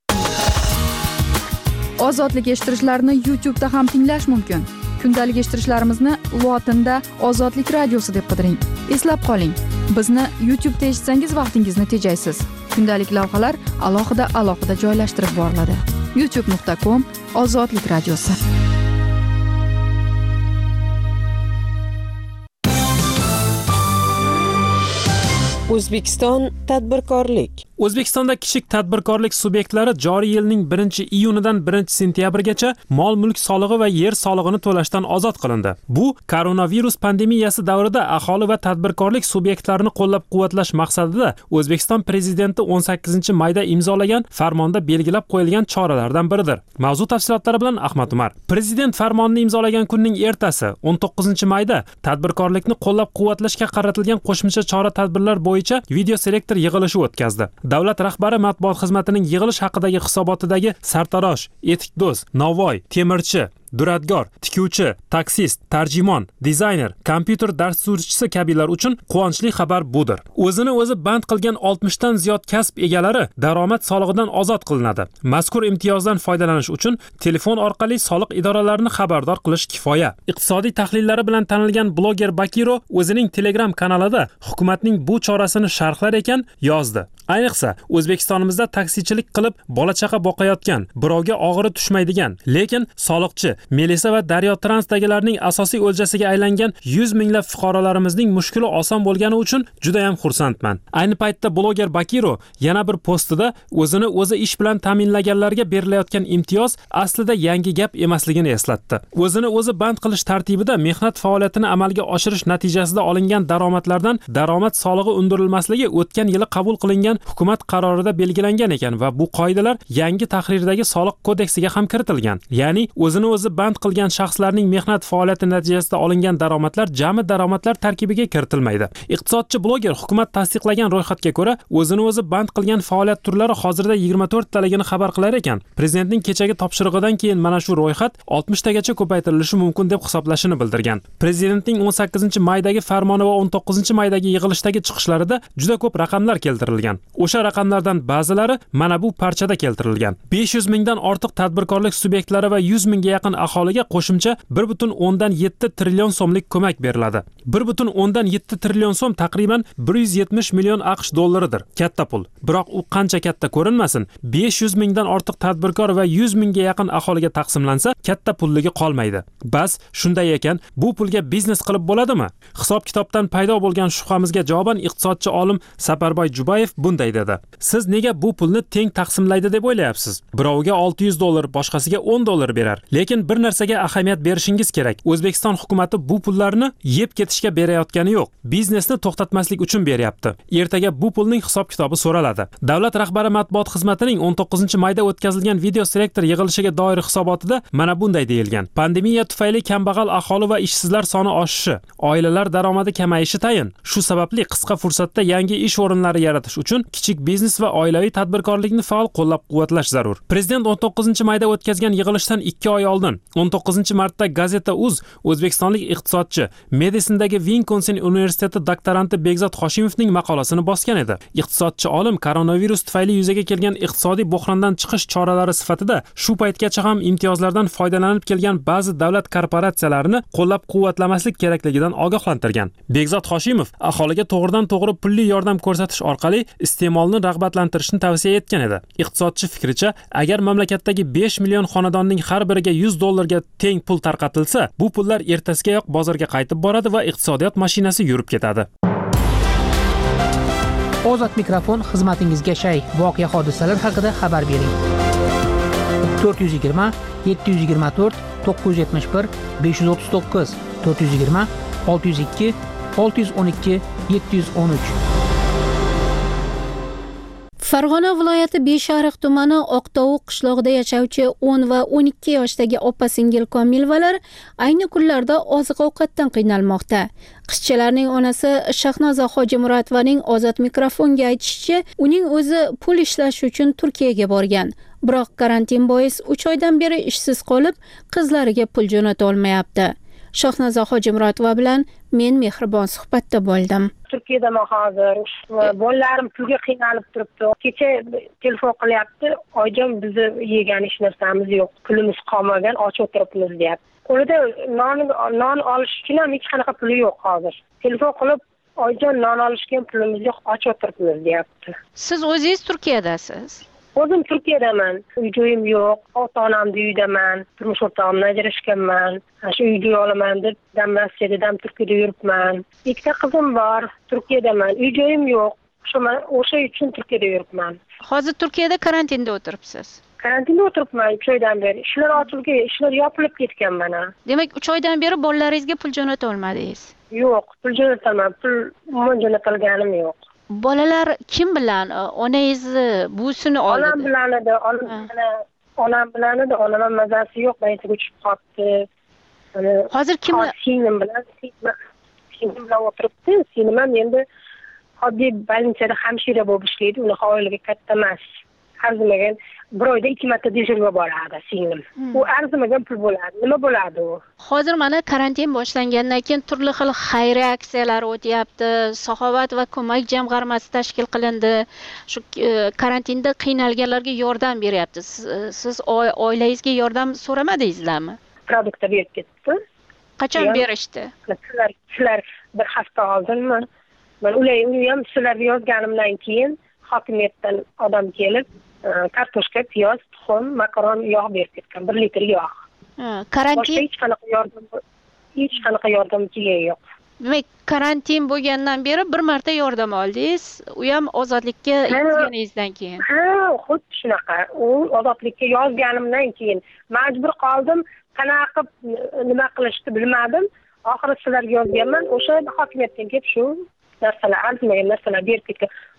Ozodlik eshittirishlarni YouTube da ham tinglash mumkin. Kundalik eshittirishlarimizni lotinda Ozodlik radiosi deb qidiring. Eslab qoling, bizni YouTube da eshitsangiz vaqtingizni tejaysiz. Kundalik lavhalar alohida alohida joylashtirib boriladi. youtube nuqta com Ozodlik radiosi. O'zbekiston tadbirkorlik. O'zbekistonda kichik tadbirkorlik subyektlari joriy yilning birinchi iyunidan birinchi sentyabrgacha mol mulk solig'i va yer solig'ini to'lashdan ozod qilindi. Bu koronavirus pandemiyasi davrida aholi va tadbirkorlik subyektlarini qo'llab-quvvatlash maqsadida O'zbekiston prezidenti o'n sakkizinchi mayda imzolagan farmonda belgilab qo'yilgan choralardan biridir. Mavzu tafsilotlari bilan Ahmad Umar. Prezident farmonini imzolagan kunning ertasi o'n to'qqizinchi mayda tadbirkorlikni qo'llab-quvvatlashga qaratilgan qo'shimcha chora-tadbirlar bo'yicha video selektor yig'ilishi o'tkazdi. Davlat rahbari matbuot xizmatining yig'ilish haqidagi hisobotidagi sartarosh, etikdo'z, novvoy, temirchi, duradgor, tikuvchi, taksist, tarjimon, dizayner, kompyuter dasturchisi kabilar uchun quvonchli xabar budir. O'zini o'zi band qilgan oltmishdan ziyod kasb egalari daromad solig'idan ozod qilinadi. Mazkur imtiyozdan foydalanish uchun telefon orqali soliq idoralarini xabardor qilish kifoya. Iqtisodiy tahlillari bilan tanilgan bloger Bakiro o'zining Telegram kanalida hukumatning bu chorasini sharhlar ekan yozdi. Ayniqsa, O'zbekistonimizda taksichilik qilib bola chaqa boqayotgan, birovga og'iri tushmaydigan, lekin soliqchi, Melisa va Daryo Transdagilarning asosiy o'ljasiga aylangan yuz minglab fuqarolarimizning mushkuli oson bo'lgani uchun juda ham xursandman. Ayni paytda bloger Bakiro yana bir postida o'zini o'zi ish bilan ta'minlaganlarga berilayotgan imtiyoz aslida yangi gap emasligini eslatdi. O'zini o'zi band qilish tartibida mehnat faoliyatini amalga oshirish natijasida olingan daromadlardan daromad solig'i undirilmasligi o'tgan yili qabul qilingan hukumat qarorida belgilangan ekan va bu qoidalar yangi tahrirdagi soliq kodeksiga ham kiritilgan. Ya'ni o'zini o'zi band qilgan shaxslarning mehnat faoliyati natijasida olingan daromadlar jami daromadlar tarkibiga kiritilmaydi. Iqtisodchi bloger hukumat tasdiqlagan ro'yxatga ko'ra, o'zini o'zi band qilgan faoliyat turlari hozirda yigirma to'rt taligini xabar qilar ekan. Prezidentning kechagi topshirig'idan keyin mana shu ro'yxat oltmish tagacha ko'paytirilishi mumkin deb hisoblashini bildirgan. Prezidentning o'n sakkizinchi maydagi farmoni va o'n to'qqizinchi maydagi yig'ilishdagi chiqishlarida juda ko'p raqamlar keltirilgan. O'sha raqamlardan ba'zilari mana bu parchada keltirilgan. besh yuz mingdan ortiq tadbirkorlik subyektlari va yuz mingga yaqin aholiga qo'shimcha bir butun o'ndan yetti trillion so'mlik ko'mak beriladi. bir butun o'ndan yetti trillion so'm taqriban bir yuz yetmish million AQSh dollaridir. Katta pul. Biroq u qancha katta ko'rinmasin, besh yuz mingdan ortiq tadbirkor va yuz mingga yaqin aholiga taqsimlansa, katta pulligi qolmaydi. Bas, shunday ekan, bu pulga biznes qilib bo'ladimi? Hisob-kitobdan paydo bo'lgan shubhamizga javoban iqtisodchi olim Saparboy Jubayev bunday dedi. Siz nega bu pulni teng taqsimlaydi deb o'ylayapsiz? Biroviga olti yuz dollar, boshqasiga o'n dollar berar. Lekin bir narsaga ahamiyat berishingiz kerak. O'zbekiston hukumatı bu pullarni yeb ketishga berayotgani yo'q. Biznesni to'xtatmaslik uchun beryapti. Ertaga bu pulning hisob-kitobi so'raladi. Davlat rahbari matbuot xizmatining o'n to'qqizinchi mayda o'tkazilgan video selektor yig'ilishiga doir hisobotida mana bunday deyilgan. Pandemiya tufayli kambag'al aholi va ishsizlar soni oshishi, oilalar daromadi kamayishi tayin. Shu sababli qisqa fursatda yangi ish o'rinlari yaratish uchun kichik biznes va oilaviy tadbirkorlikni faol qo'llab-quvvatlash zarur. Prezident o'n to'qqizinchi mayda o'tkazgan yig'ilishdan ikki oy oldin o'n to'qqizinchi martda Gazeta uz o'zbekistonlik iqtisodchi, Medisindagi Wisconsin universiteti doktoranti Begzod Hoshimovning maqolasini bosgan edi. Iqtisodchi olim koronavirus tufayli yuzaga kelgan iqtisodiy bo'hrondan chiqish choralari sifatida shu paytgacha ham imtiyozlardan foydalanib kelgan ba'zi davlat korporatsiyalarini qo'llab-quvvatlamaslik kerakligidan ogohlantirgan. Begzod Hoshimov aholiga to'g'ridan-to'g'ri pulli yordam ko'rsatish orqali iste'molni rag'batlantirishni tavsiya etgan edi. Iqtisodchi fikricha, agar mamlakatdagi besh million xonadonning har biriga yuz dollarga teng pul tarqatilsa, bu pullar ertasigayoq bozorga qaytib boradi va iqtisodiyot mashinasi yurib ketadi. Ozod mikrofon xizmatingizga shay. Voqea hodisalar haqida xabar bering. to'rt yuz yigirma yetti yuz yigirma to'rt to'qqiz yuz yetmish bir besh yuz o'ttiz to'qqiz to'rt yuz yigirma olti yuz ikki olti yuz o'n ikki yetti yuz o'n uch. Farg'ona viloyati Beshariq tumani Oqtovuq qishlog'ida yashovchi o'n va o'n ikki yoshdagi opa-singil Komilvalar ayni kunlarda oziq-ovqatdan qiynalmoqda. Qizchalarning onasi Shahnoza Hojimuratovaning Ozod mikrofonga aytishicha, uning o'zi pul ishlash uchun Turkiyaga borgan. Biroq karantin bois uch oydan beri ishsiz qolib, qizlariga pul jo'nata olmayapti. Shahnoza Hojimuratova bilan men mehribon suhbatda bo'ldim. Turkiyadaman hozir. Bolalarim pulga qiynalib turibdi. Kecha telefon qilyapti. Oyjon, bizni yegan hech narsamiz yo'q. Pulimiz qolmagan, och o'tiribmiz deyapti. Qo'lida non non olish uchun ham hech qanaqa puli yo'q hozir. Telefon qilib, oyjon, non olishga pulimiz yo'q, och o'tiribmiz deyapti. Siz o'zingiz Turkiyadasiz? O'zim Turkiyadaman. Uy-joyim yo'q. Ota-onamning uyidaman. Turmush o'rtog'imni ajrashganman. Shu uyga olaman deb dam Rossiyada, dam Turkiyada yuribman. Ikkita qizim bor. Turkiyadaman. Uy-joyim yo'q. O'sha uchun Turkiyada yuribman. Hozir Turkiyada karantinda o'tiribsiz. Karantinda o'tiribman uch oydan beri. Ishlar ochilgan, ishlar yopilib ketgan mana. Demak, uch oydan beri bolalaringizga pul jo'nata olmadingiz? Yo'q, pul jo'nataman. Pul umuman jo'natilganim yo'q. Bolalar kim bilan? Onangizni, buvisini oldida? Onam bilan edi, onam bilan edi, onam mazasi yo'q, baytiga uchib qolibdi. Hozir kim bilan? Singlim bilan, singlim bilan o'tiribdi. Singlim ham endi oddiy больницада hamshira bo'lib ishlaydi, uni oilaga katta emas. Arzimagan bir oyda ikki marta dejurga boradi singlim. U arzimagan pul bo'ladi. Nima bo'ladi u? Hozir mana karantin boshlangandan keyin turli xil xayriya aksiyalari o'tyapti. Saxovat va ko'mak jamg'armasi tashkil qilindi. Shu karantinda qiynalganlarga yordam beryapti. Siz oilangizga yordam so'ramadingizlarmi? Produktlar berib ketdi. Qachon berishdi? Sizlar sizlar bir hafta oldinmi? Men ularni ham sizlarga yozganimdan keyin hokimiyatdan odam kelib, kartoshka, piyoz, tuxum, makaron, yog' berib ketgan, bir litr yog'. Ha, karantin hech qanaqa yordam hech qanaqa yordam kelgan yo'q. Demak, karantin bo'lgandan beri bir marta yordam oldingiz, u ham ozodlikka yozganingizdan keyin. Ha, xuddi shunaqa. U ozodlikka yozganimdan keyin majbur qoldim, qanaqa nima qilishni bilmadim. Oxiri sizlarga yozganman, o'sha hokimiyatdan kelib shu narsalar, arzimagan narsalar berib ketgan.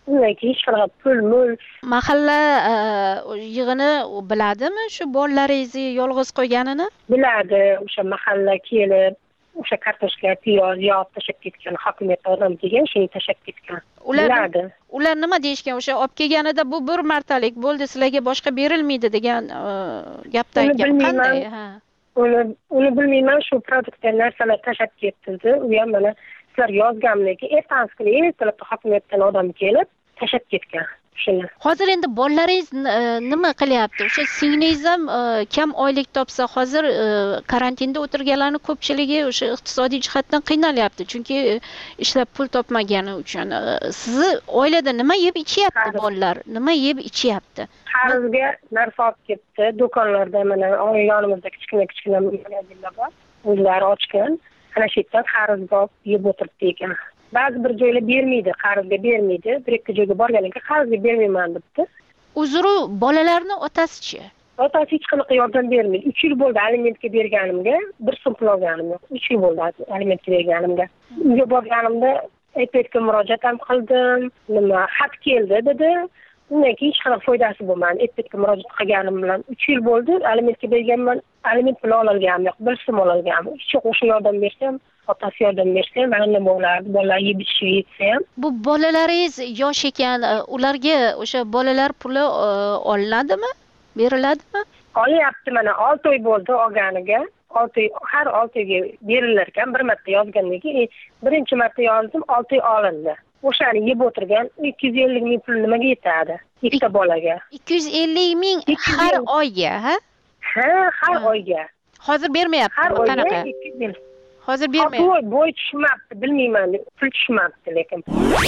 undan keyin hech qanaqa pul mul. Mahalla yig'ini biladimi shu bolalaringizni yolg'iz qo'yganini? Biladi, o'sha mahalla kelib o'sha kartoshka, piyoz yog'ib tashlab ketgan, hokimiyat odam degan shuni tashlab ketgan. Biladi. Ular nima deyishgan? O'sha olib kelganida bu bir martalik bo'ldi, sizlarga boshqa berilmaydi degan gapdan aytgan. Qanday? Ha. Uni uni bilmayman, shu produktdan narsalar tashlab ketdi. U ham mana sizlar yozganmiki, ertasi kuni ertalabda hokimiyatdan odam kelib tashlab ketgan. Shuni. Hozir endi bolalaringiz nima qilyapti? O'sha singlingiz ham kam oylik topsa, hozir karantinda o'tirganlarning ko'pchiligi o'sha iqtisodiy jihatdan qiynalyapti, chunki ishlab pul topmagani uchun. Sizni oilada nima yeb ichyapti bolalar? Nima yeb ichyapti? Qarzga narsa olib ketdi, do'konlarda mana yonimizda kichkina-kichkina magazinlar bor. O'zlari ochgan. Ana shu yerdan qarzga yeb o'tiribdi ekan. Ba'zi bir joylar bermaydi, qarzga bermaydi. Bir ikki joyga borgandan keyin qarzga bermayman debdi. Uzru bolalarning otasi-chi? Otasi hech qanaqa yordam bermaydi. uch yil bo'ldi alimentga berganimga, bir so'm pul olganim yo'q. uch yil bo'ldi alimentga berganimga. Uyga borganimda aytayotgan murojaat ham qildim. Nima, xat keldi dedi. Undan keyin hech qanaqa foydasi bo'lmadi. Aytayotgan murojaat qilganim bilan uch yil bo'ldi alimentga berganman. Aliment puli ololganim yo'q, bir so'm ololganim. Hech yo'q, o'sha yordam bersam, otasi yordam bersa ham mana bo'lardi. Bolalar yeb ichishi yetsa ham. Bu bolalaringiz yosh ekan, ularga o'sha bolalar puli olinadimi? Beriladimi? Olyapti, mana olti oy bo'ldi olganiga. olti oy, har olti oyga berilar ekan. Bir marta yozgandan keyin birinchi marta yozdim, olti oy olindi. O'shani yeb o'tirgan ikki yuz ellik ming pul nimaga yetadi? Ikkita bolaga. ikki yuz ellik ming har oyga, ha? Ha, har oyga. Hozir bermayapti. Qanaqa? Hozir bermayapti. Bo'y, bo'y tushmabdi, bilmayman, pul tushmabdi lekin.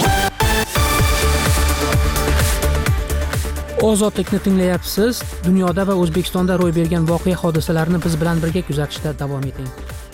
Ozodlikni tinglayapsiz. Dunyoda va O'zbekistonda ro'y bergan voqea hodisalarni biz bilan birga kuzatishda davom eting.